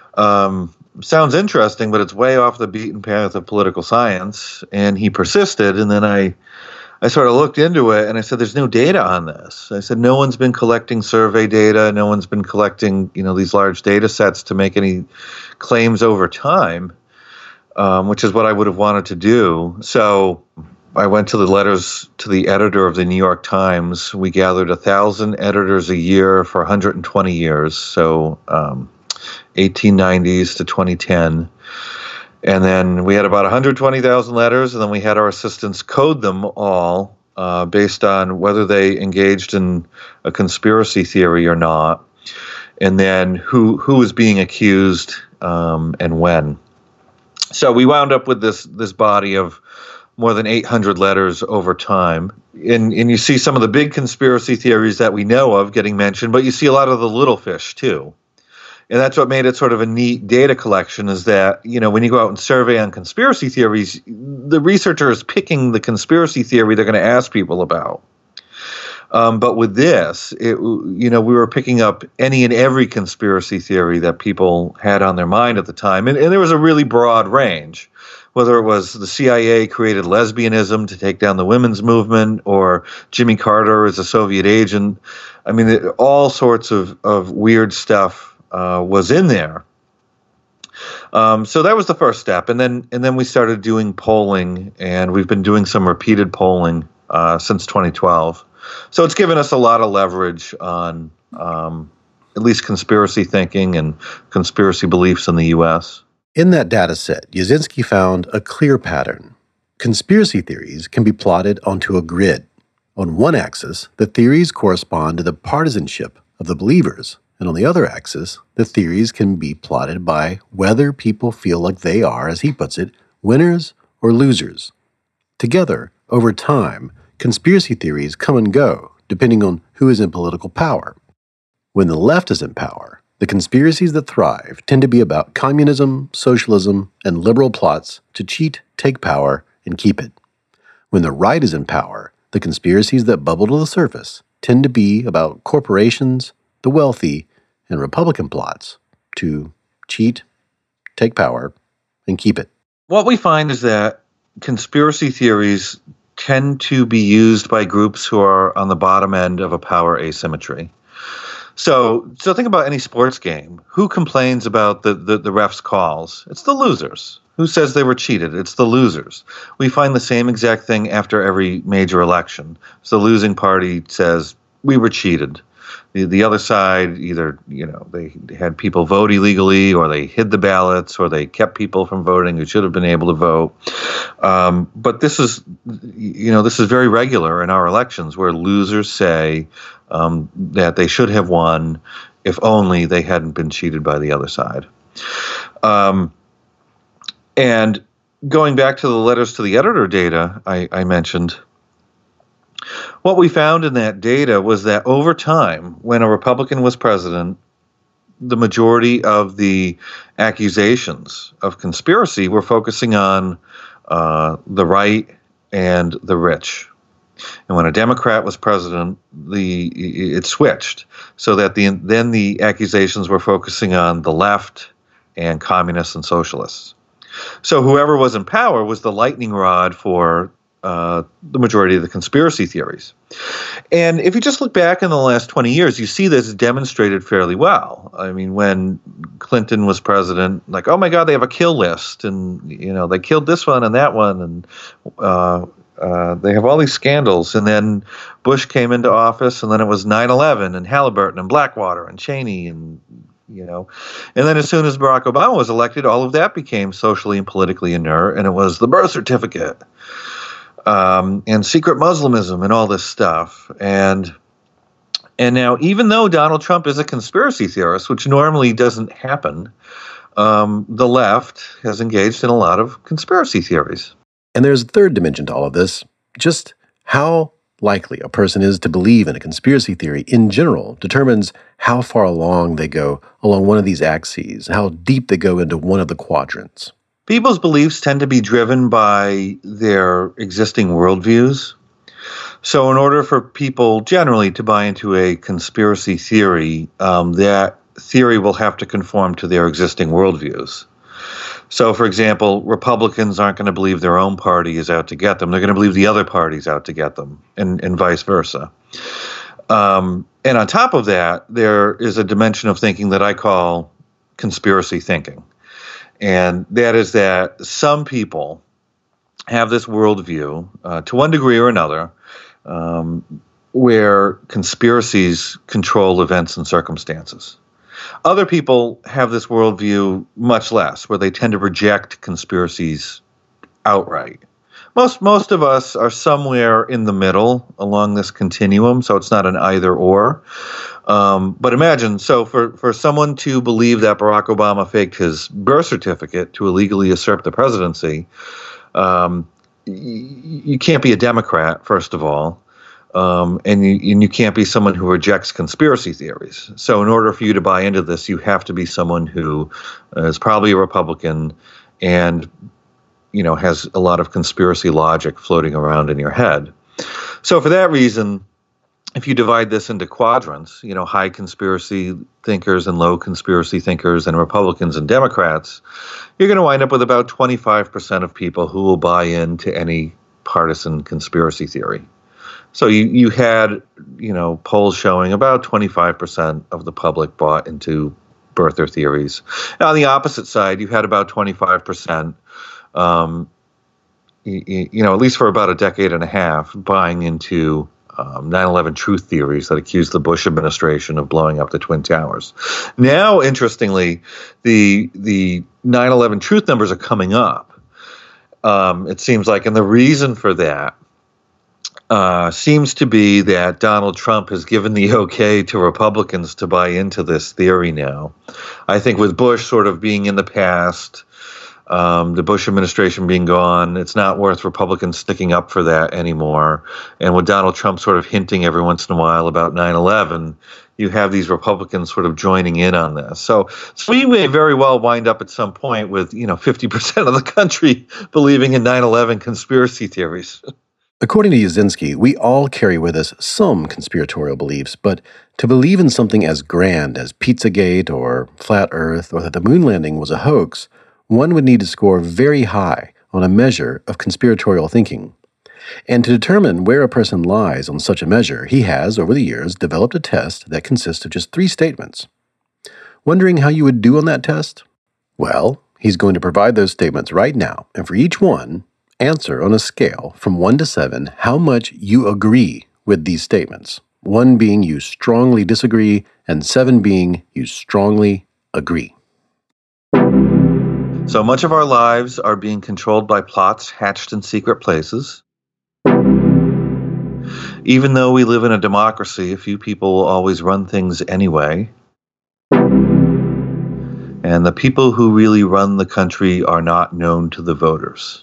sounds interesting, but it's way off the beaten path of political science. And he persisted, and then I sort of looked into it, and I said, there's no data on this. I said, no one's been collecting survey data. No one's been collecting, these large data sets to make any claims over time, which is what I would have wanted to do. So I went to the letters to the editor of the New York Times. We gathered 1,000 editors a year for 120 years, so 1890s to 2010. And then we had about 120,000 letters, and then we had our assistants code them all based on whether they engaged in a conspiracy theory or not, and then who was being accused and when. So we wound up with this body of more than 800 letters over time. And you see some of the big conspiracy theories that we know of getting mentioned, but you see a lot of the little fish too. And that's what made it sort of a neat data collection, is that, when you go out and survey on conspiracy theories, the researcher is picking the conspiracy theory they're going to ask people about. But with this, we were picking up any and every conspiracy theory that people had on their mind at the time. And there was a really broad range, whether it was the CIA created lesbianism to take down the women's movement, or Jimmy Carter is a Soviet agent. I mean, all sorts of weird stuff was in there. So that was the first step. And then we started doing polling, and we've been doing some repeated polling since 2012. So it's given us a lot of leverage on at least conspiracy thinking and conspiracy beliefs in the U.S. In that data set, Yazinski found a clear pattern. Conspiracy theories can be plotted onto a grid. On one axis, the theories correspond to the partisanship of the believers, and on the other axis, the theories can be plotted by whether people feel like they are, as he puts it, winners or losers. Together, over time, conspiracy theories come and go, depending on who is in political power. When the left is in power, the conspiracies that thrive tend to be about communism, socialism, and liberal plots to cheat, take power, and keep it. When the right is in power, the conspiracies that bubble to the surface tend to be about corporations, the wealthy, and Republican plots to cheat, take power, and keep it. What we find is that conspiracy theories tend to be used by groups who are on the bottom end of a power asymmetry. So think about any sports game. Who complains about the ref's calls? It's the losers. Who says they were cheated? It's the losers. We find the same exact thing after every major election. So the losing party says, we were cheated. The other side, either, they had people vote illegally, or they hid the ballots, or they kept people from voting who should have been able to vote. But this is very regular in our elections, where losers say that they should have won if only they hadn't been cheated by the other side. And going back to the letters to the editor data I mentioned, what we found in that data was that over time, when a Republican was president, the majority of the accusations of conspiracy were focusing on the right and the rich. And when a Democrat was president, it switched, so that then the accusations were focusing on the left and communists and socialists. So whoever was in power was the lightning rod for the majority of the conspiracy theories. And if you just look back in the last 20 years, you see this demonstrated fairly well. I mean, when Clinton was president, like, oh my God, they have a kill list, and they killed this one and that one, and they have all these scandals. And then Bush came into office, and then it was 9/11 and Halliburton and Blackwater and Cheney and then as soon as Barack Obama was elected, all of that became socially and politically inert, and it was the birth certificate. And secret Muslimism and all this stuff. And now, even though Donald Trump is a conspiracy theorist, which normally doesn't happen, the left has engaged in a lot of conspiracy theories. And there's a third dimension to all of this. Just how likely a person is to believe in a conspiracy theory in general determines how far along they go along one of these axes, how deep they go into one of the quadrants. People's beliefs tend to be driven by their existing worldviews. So in order for people generally to buy into a conspiracy theory, that theory will have to conform to their existing worldviews. So, for example, Republicans aren't going to believe their own party is out to get them. They're going to believe the other party's out to get them, and vice versa. And on top of that, there is a dimension of thinking that I call conspiracy thinking. And that is that some people have this worldview to one degree or another, where conspiracies control events and circumstances. Other people have this worldview much less, where they tend to reject conspiracies outright. Most of us are somewhere in the middle along this continuum, so it's not an either or. But imagine, so for someone to believe that Barack Obama faked his birth certificate to illegally usurp the presidency, you can't be a Democrat, first of all, and you can't be someone who rejects conspiracy theories. So in order for you to buy into this, you have to be someone who is probably a Republican and has a lot of conspiracy logic floating around in your head. So for that reason, if you divide this into quadrants, high conspiracy thinkers and low conspiracy thinkers and Republicans and Democrats, you're going to wind up with about 25% of people who will buy into any partisan conspiracy theory. So you had, polls showing about 25% of the public bought into birther theories. Now, on the opposite side, you had about 25%, at least for about a decade and a half, buying into 9/11 truth theories that accused the Bush administration of blowing up the Twin Towers. Now, interestingly, the 9/11 truth numbers are coming up. It seems like, and the reason for that seems to be that Donald Trump has given the okay to Republicans to buy into this theory now. I think with Bush sort of being in the past, the Bush administration being gone, it's not worth Republicans sticking up for that anymore. And with Donald Trump sort of hinting every once in a while about 9/11, you have these Republicans sort of joining in on this. So we may very well wind up at some point with 50% of the country believing in 9/11 conspiracy theories. According to Yazinski, we all carry with us some conspiratorial beliefs, but to believe in something as grand as Pizzagate or Flat Earth or that the moon landing was a hoax, one would need to score very high on a measure of conspiratorial thinking. And to determine where a person lies on such a measure, he has, over the years, developed a test that consists of just 3 statements. Wondering how you would do on that test? Well, he's going to provide those statements right now, and for each one, answer on a scale from 1 to 7 how much you agree with these statements. 1 being you strongly disagree, and 7 being you strongly agree. So much of our lives are being controlled by plots hatched in secret places. Even though we live in a democracy, a few people will always run things anyway. And the people who really run the country are not known to the voters.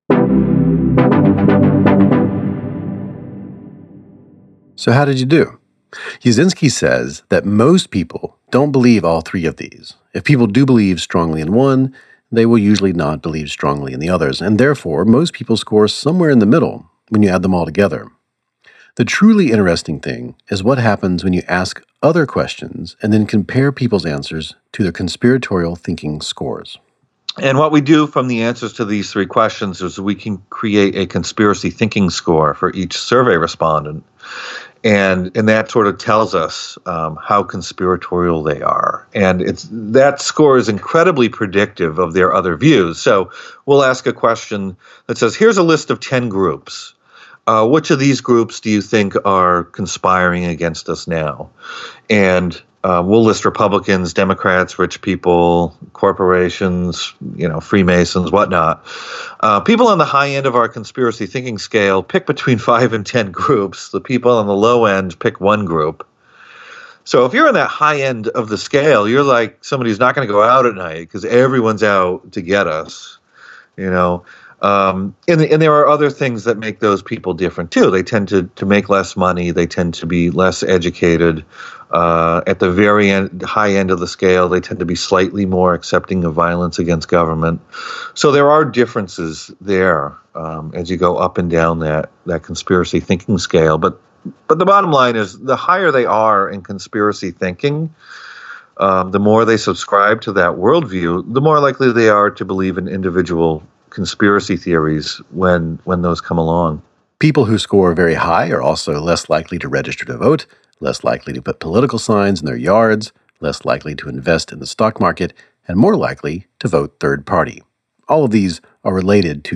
So how did you do? Yazinski says that most people don't believe all 3 of these. If people do believe strongly in one, they will usually not believe strongly in the others, and therefore most people score somewhere in the middle when you add them all together. The truly interesting thing is what happens when you ask other questions and then compare people's answers to their conspiratorial thinking scores. And what we do from the answers to these 3 questions is we can create a conspiracy thinking score for each survey respondent. And that sort of tells us how conspiratorial they are. And that score is incredibly predictive of their other views. So we'll ask a question that says, here's a list of 10 groups. Which of these groups do you think are conspiring against us now? And we'll list Republicans, Democrats, rich people, corporations, Freemasons, whatnot. People on the high end of our conspiracy thinking scale pick between 5 and 10 groups. The people on the low end pick 1 group. So if you're in that high end of the scale, you're like somebody who's not going to go out at night because everyone's out to get us, And there are other things that make those people different too. They tend to make less money. They tend to be less educated. At the very high end of the scale, they tend to be slightly more accepting of violence against government. So there are differences there as you go up and down that conspiracy thinking scale. But the bottom line is the higher they are in conspiracy thinking, the more they subscribe to that worldview, the more likely they are to believe in individual conspiracy theories when those come along. People who score very high are also less likely to register to vote, less likely to put political signs in their yards, less likely to invest in the stock market, and more likely to vote third party. All of these are related to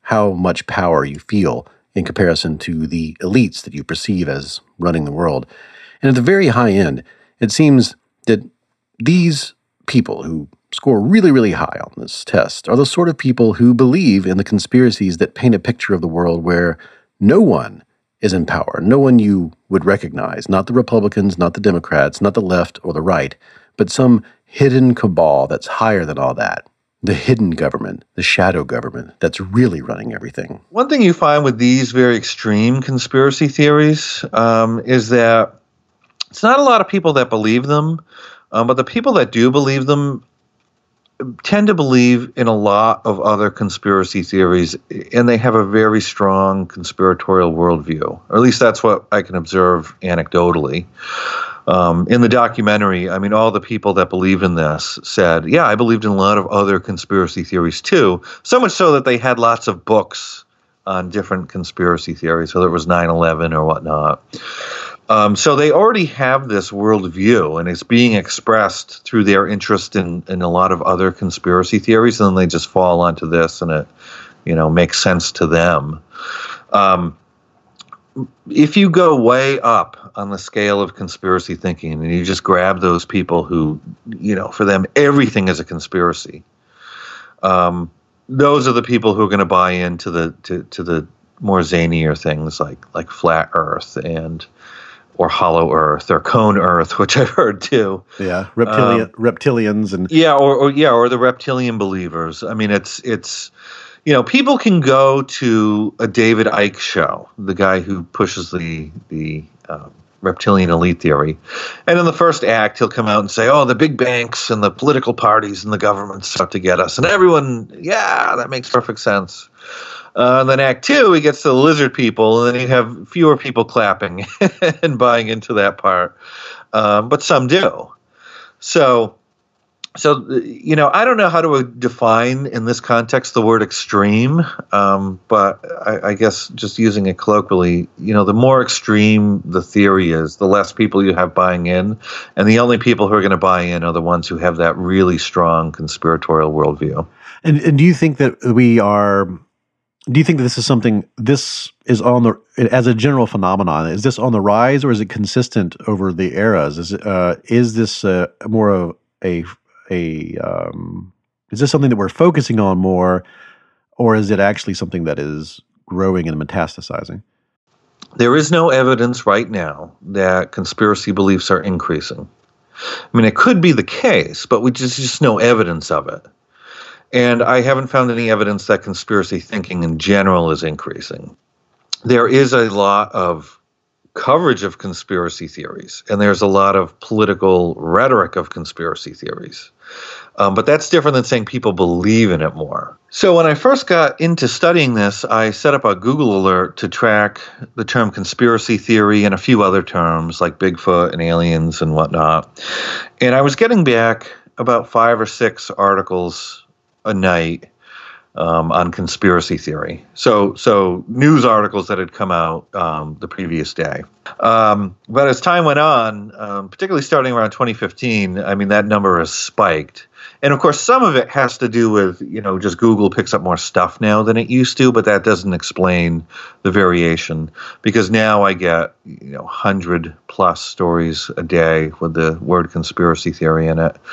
how much power you feel in comparison to the elites that you perceive as running the world. And at the very high end, it seems that these people who score really, really high on this test are the sort of people who believe in the conspiracies that paint a picture of the world where no one is in power, no one you would recognize, not the Republicans, not the Democrats, not the left or the right, but some hidden cabal that's higher than all that. The hidden government, the shadow government that's really running everything. One thing you find with these very extreme conspiracy theories is that it's not a lot of people that believe them, but the people that do believe them tend to believe in a lot of other conspiracy theories, and they have a very strong conspiratorial worldview. Or at least that's what I can observe anecdotally. In the documentary, I mean, all the people that believed in this said, yeah, I believed in a lot of other conspiracy theories too, so much so that they had lots of books on different conspiracy theories, whether it was 9/11 or whatnot. So they already have this worldview, and it's being expressed through their interest in a lot of other conspiracy theories, and then they just fall onto this, and it, makes sense to them. If you go way up on the scale of conspiracy thinking, and you just grab those people who, for them everything is a conspiracy, those are the people who are going to buy into the more zanier things like flat Earth or hollow Earth or cone Earth, which I've heard too. Yeah, reptilians and or the reptilian believers. I mean, it's people can go to a David Icke show, the guy who pushes the reptilian elite theory, and in the first act he'll come out and say, "Oh, the big banks and the political parties and the governments out to get us," and everyone, yeah, that makes perfect sense. And then Act 2, he gets to the lizard people, and then you have fewer people clapping and buying into that part. But some do. So I don't know how to define in this context the word extreme, but I guess just using it colloquially, the more extreme the theory is, the less people you have buying in, and the only people who are going to buy in are the ones who have that really strong conspiratorial worldview. And do you think that Do you think that this is on the, as a general phenomenon, is this on the rise, or is it consistent over the eras? Is this more of is this something that we're focusing on more, or is it actually something that is growing and metastasizing? There is no evidence right now that conspiracy beliefs are increasing. I mean, it could be the case, but there's just no evidence of it. And I haven't found any evidence that conspiracy thinking in general is increasing. There is a lot of coverage of conspiracy theories, and there's a lot of political rhetoric of conspiracy theories. But that's different than saying people believe in it more. So when I first got into studying this, I set up a Google alert to track the term conspiracy theory and a few other terms like Bigfoot and aliens and whatnot. And I was getting back about 5 or 6 articles a night on conspiracy theory. So news articles that had come out the previous day. But as time went on, particularly starting around 2015, I mean, that number has spiked. And of course, some of it has to do with, just Google picks up more stuff now than it used to, but that doesn't explain the variation, because now I get, 100 plus stories a day with the word conspiracy theory in it.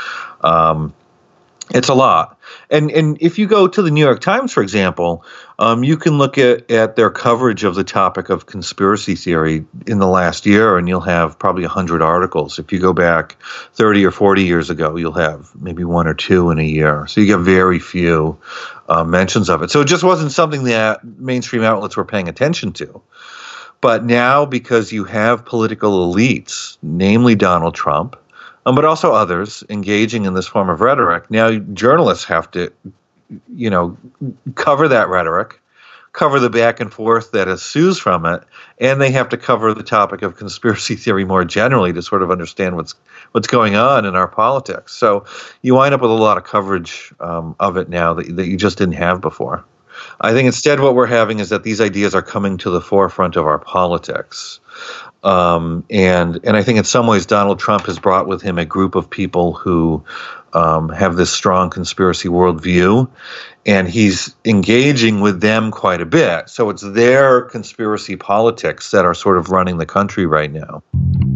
It's a lot. And if you go to the New York Times, for example, you can look at their coverage of the topic of conspiracy theory in the last year, and you'll have probably 100 articles. If you go back 30 or 40 years ago, you'll have maybe 1 or 2 in a year. So you get very few mentions of it. So it just wasn't something that mainstream outlets were paying attention to. But now, because you have political elites, namely Donald Trump, but also others engaging in this form of rhetoric, now journalists have to, cover that rhetoric, cover the back and forth that ensues from it, and they have to cover the topic of conspiracy theory more generally to sort of understand what's going on in our politics. So you wind up with a lot of coverage of it now that you just didn't have before. I think instead what we're having is that these ideas are coming to the forefront of our politics. And I think in some ways Donald Trump has brought with him a group of people who have this strong conspiracy worldview, and he's engaging with them quite a bit. So it's their conspiracy politics that are sort of running the country right now.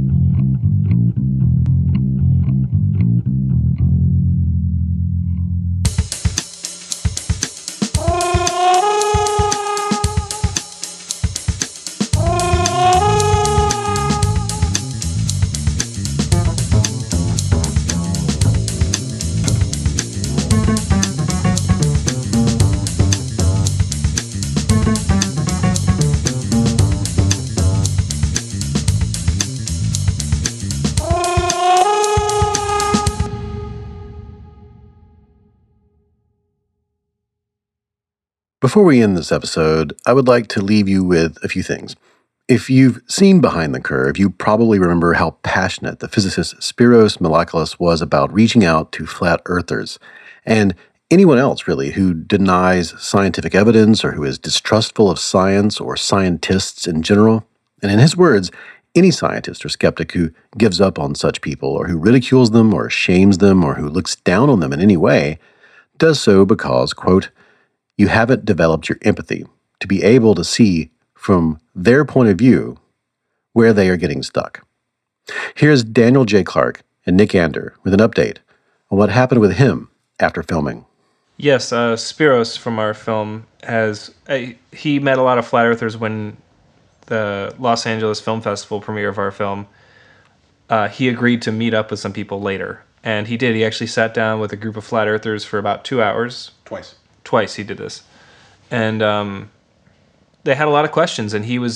Before we end this episode, I would like to leave you with a few things. If you've seen Behind the Curve, you probably remember how passionate the physicist Spyros Mihalakis was about reaching out to flat earthers, and anyone else, really, who denies scientific evidence or who is distrustful of science or scientists in general. And in his words, any scientist or skeptic who gives up on such people or who ridicules them or shames them or who looks down on them in any way does so because, quote, you haven't developed your empathy to be able to see from their point of view where they are getting stuck. Here's Daniel J. Clark and Nick Ander with an update on what happened with him after filming. Yes, Spyros from our film he met a lot of flat earthers when the Los Angeles Film Festival premiere of our film. He agreed to meet up with some people later, and he did. He actually sat down with a group of flat earthers for about 2 hours. Twice he did this. And they had a lot of questions, and he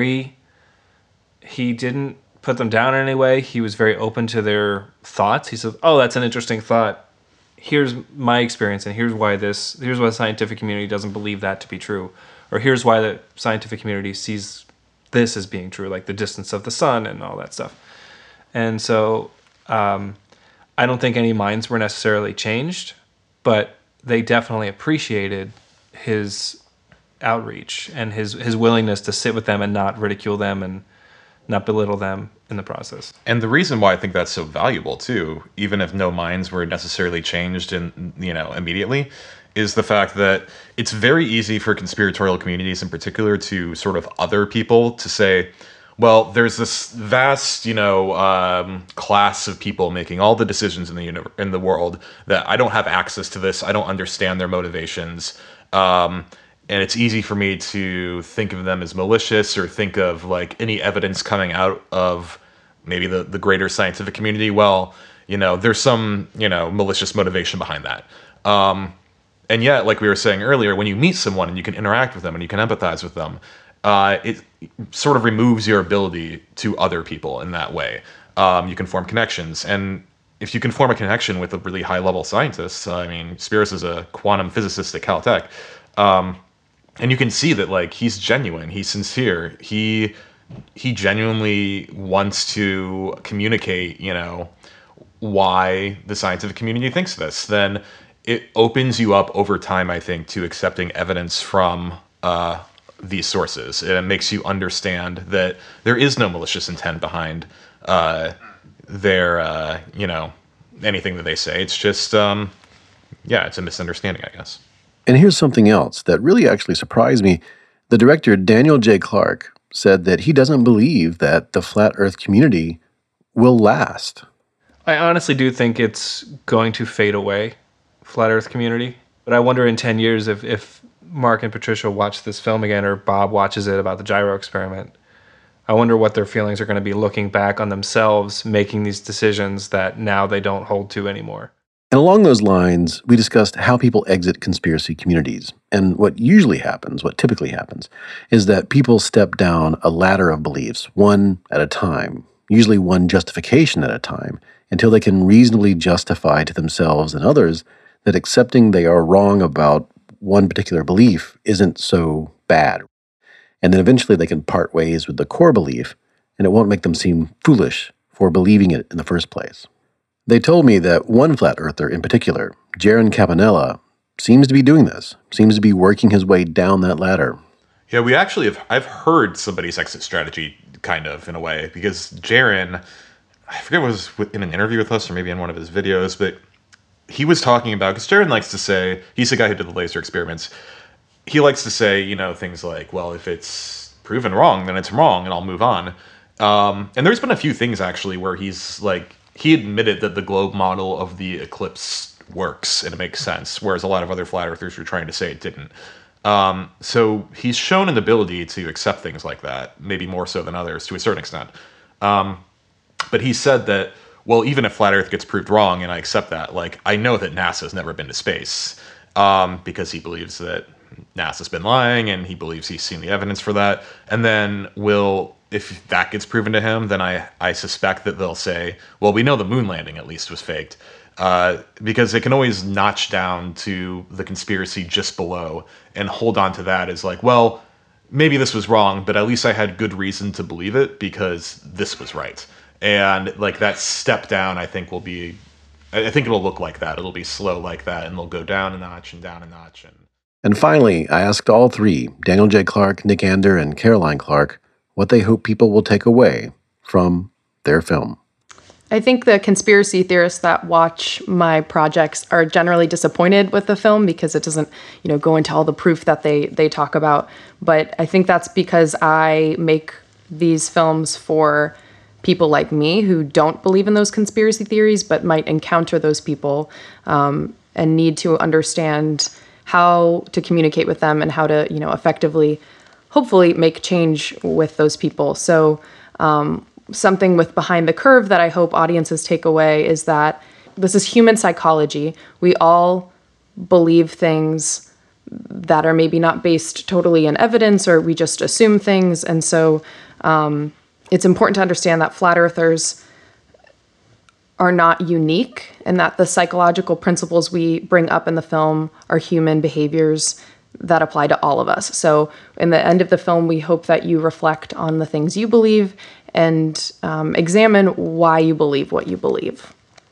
didn't put them down in any way. He was very open to their thoughts. He said, oh, that's an interesting thought. Here's my experience, and here's why the scientific community doesn't believe that to be true. Or here's why the scientific community sees this as being true, like the distance of the sun and all that stuff. And so I don't think any minds were necessarily changed, but they definitely appreciated his outreach and his willingness to sit with them and not ridicule them and not belittle them in the process. And the reason why I think that's so valuable too, even if no minds were necessarily changed immediately, is the fact that it's very easy for conspiratorial communities in particular to sort of other people to say, well, there's this vast, class of people making all the decisions in the world that I don't have access to this. I don't understand their motivations. And it's easy for me to think of them as malicious or think of like any evidence coming out of maybe the greater scientific community. Well, there's some, malicious motivation behind that. And yet, like we were saying earlier, when you meet someone and you can interact with them and you can empathize with them, it sort of removes your ability to other people in that way. You can form connections. And if you can form a connection with a really high-level scientist, Spyros is a quantum physicist at Caltech, and you can see that, like, he's genuine, he's sincere, he genuinely wants to communicate, why the scientific community thinks this, then it opens you up over time, I think, to accepting evidence from these sources. And it makes you understand that there is no malicious intent behind their, anything that they say. It's just, it's a misunderstanding, I guess. And here's something else that really actually surprised me. The director, Daniel J. Clark, said that he doesn't believe that the flat earth community will last. I honestly do think it's going to fade away, flat earth community. But I wonder in 10 years if Mark and Patricia watch this film again, or Bob watches it about the gyro experiment, I wonder what their feelings are going to be looking back on themselves making these decisions that now they don't hold to anymore. And along those lines, we discussed how people exit conspiracy communities. And what typically happens, is that people step down a ladder of beliefs, one at a time, usually one justification at a time, until they can reasonably justify to themselves and others that accepting they are wrong about one particular belief isn't so bad. And then eventually they can part ways with the core belief, and it won't make them seem foolish for believing it in the first place. They told me that one flat earther in particular, Jaron Campanella, seems to be doing this, seems to be working his way down that ladder. Yeah, we actually I've heard somebody's exit strategy, kind of, in a way, because Jaron, I forget if it was in an interview with us or maybe in one of his videos, but he was talking about, because Jaron likes to say, he's the guy who did the laser experiments, he likes to say, you know, things like, well, if it's proven wrong, then it's wrong, and I'll move on. And there's been a few things, actually, where he's like, he admitted that the globe model of the eclipse works, and it makes sense, whereas a lot of other flat earthers were trying to say it didn't. So he's shown an ability to accept things like that, maybe more so than others to a certain extent. But he said that, well, even if flat earth gets proved wrong and I accept that, like, I know that NASA's never been to space, because he believes that NASA's been lying and he believes he's seen the evidence for that. And then if that gets proven to him, then I suspect that they'll say, well, we know the moon landing at least was faked. Because they can always notch down to the conspiracy just below and hold on to that as like, well, maybe this was wrong, but at least I had good reason to believe it because this was right. And like that step down, I think it'll look like that. It'll be slow like that, and they'll go down a notch and down a notch. And finally, I asked all three, Daniel J. Clark, Nick Ander, and Caroline Clark, what they hope people will take away from their film. I think the conspiracy theorists that watch my projects are generally disappointed with the film because it doesn't, go into all the proof that they talk about. But I think that's because I make these films for people like me who don't believe in those conspiracy theories, but might encounter those people and need to understand how to communicate with them and how to, effectively, hopefully make change with those people. So, something with Behind the Curve that I hope audiences take away is that this is human psychology. We all believe things that are maybe not based totally in evidence, or we just assume things. And so it's important to understand that flat earthers are not unique and that the psychological principles we bring up in the film are human behaviors that apply to all of us. So in the end of the film, we hope that you reflect on the things you believe and examine why you believe what you believe.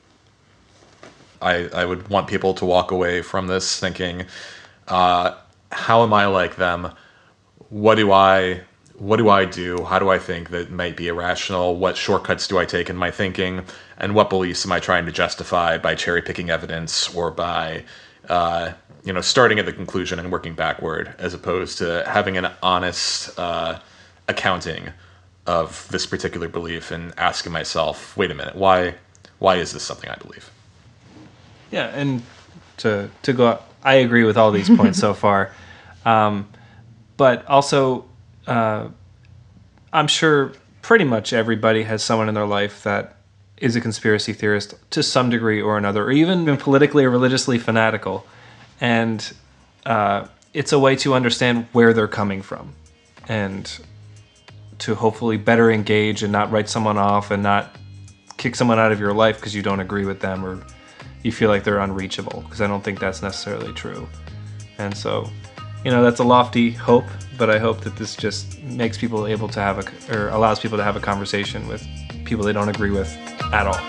I would want people to walk away from this thinking, how am I like them? What do I do? How do I think that might be irrational? What shortcuts do I take in my thinking? And what beliefs am I trying to justify by cherry picking evidence or by starting at the conclusion and working backward, as opposed to having an honest accounting of this particular belief and asking myself, wait a minute, why is this something I believe? Yeah, and to go out, I agree with all these points so far. But also, I'm sure pretty much everybody has someone in their life that is a conspiracy theorist to some degree or another, or even been politically or religiously fanatical. And it's a way to understand where they're coming from and to hopefully better engage and not write someone off and not kick someone out of your life because you don't agree with them or you feel like they're unreachable, because I don't think that's necessarily true. And so, that's a lofty hope, but I hope that this just makes people able to have or allows people to have a conversation with people they don't agree with at all.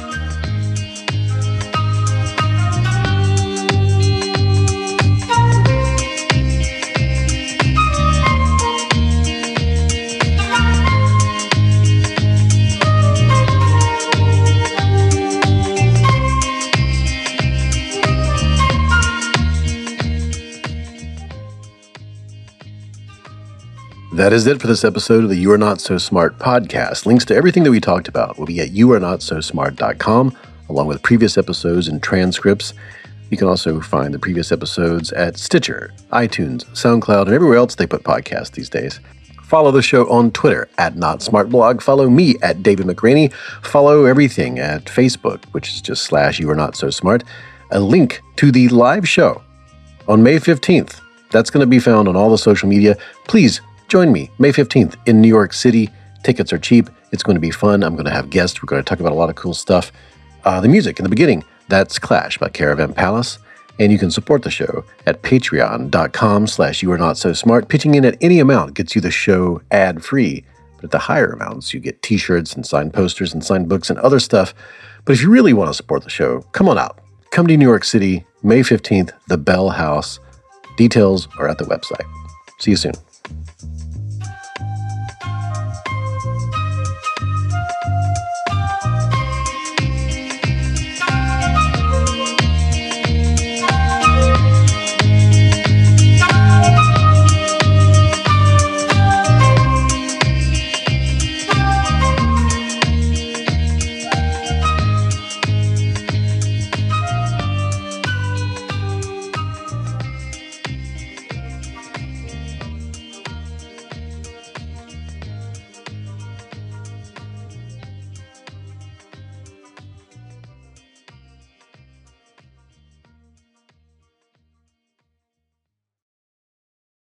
That is it for this episode of the You Are Not So Smart podcast. Links to everything that we talked about will be at youarenotsosmart.com, along with previous episodes and transcripts. You can also find the previous episodes at Stitcher, iTunes, SoundCloud, and everywhere else they put podcasts these days. Follow the show on Twitter at NotSmartBlog. Follow me at David McRaney. Follow everything at Facebook, which is just /YouAreNotSoSmart. A link to the live show on May 15th. That's going to be found on all the social media. Please join me May 15th in New York City. Tickets are cheap. It's going to be fun. I'm going to have guests. We're going to talk about a lot of cool stuff. The music in the beginning, that's Clash by Caravan Palace. And you can support the show at patreon.com/youarenotsosmart. Pitching in at any amount gets you the show ad-free. But at the higher amounts, you get t-shirts and signed posters and signed books and other stuff. But if you really want to support the show, come on out. come to New York City, May 15th, the Bell House. Details are at the website. See you soon.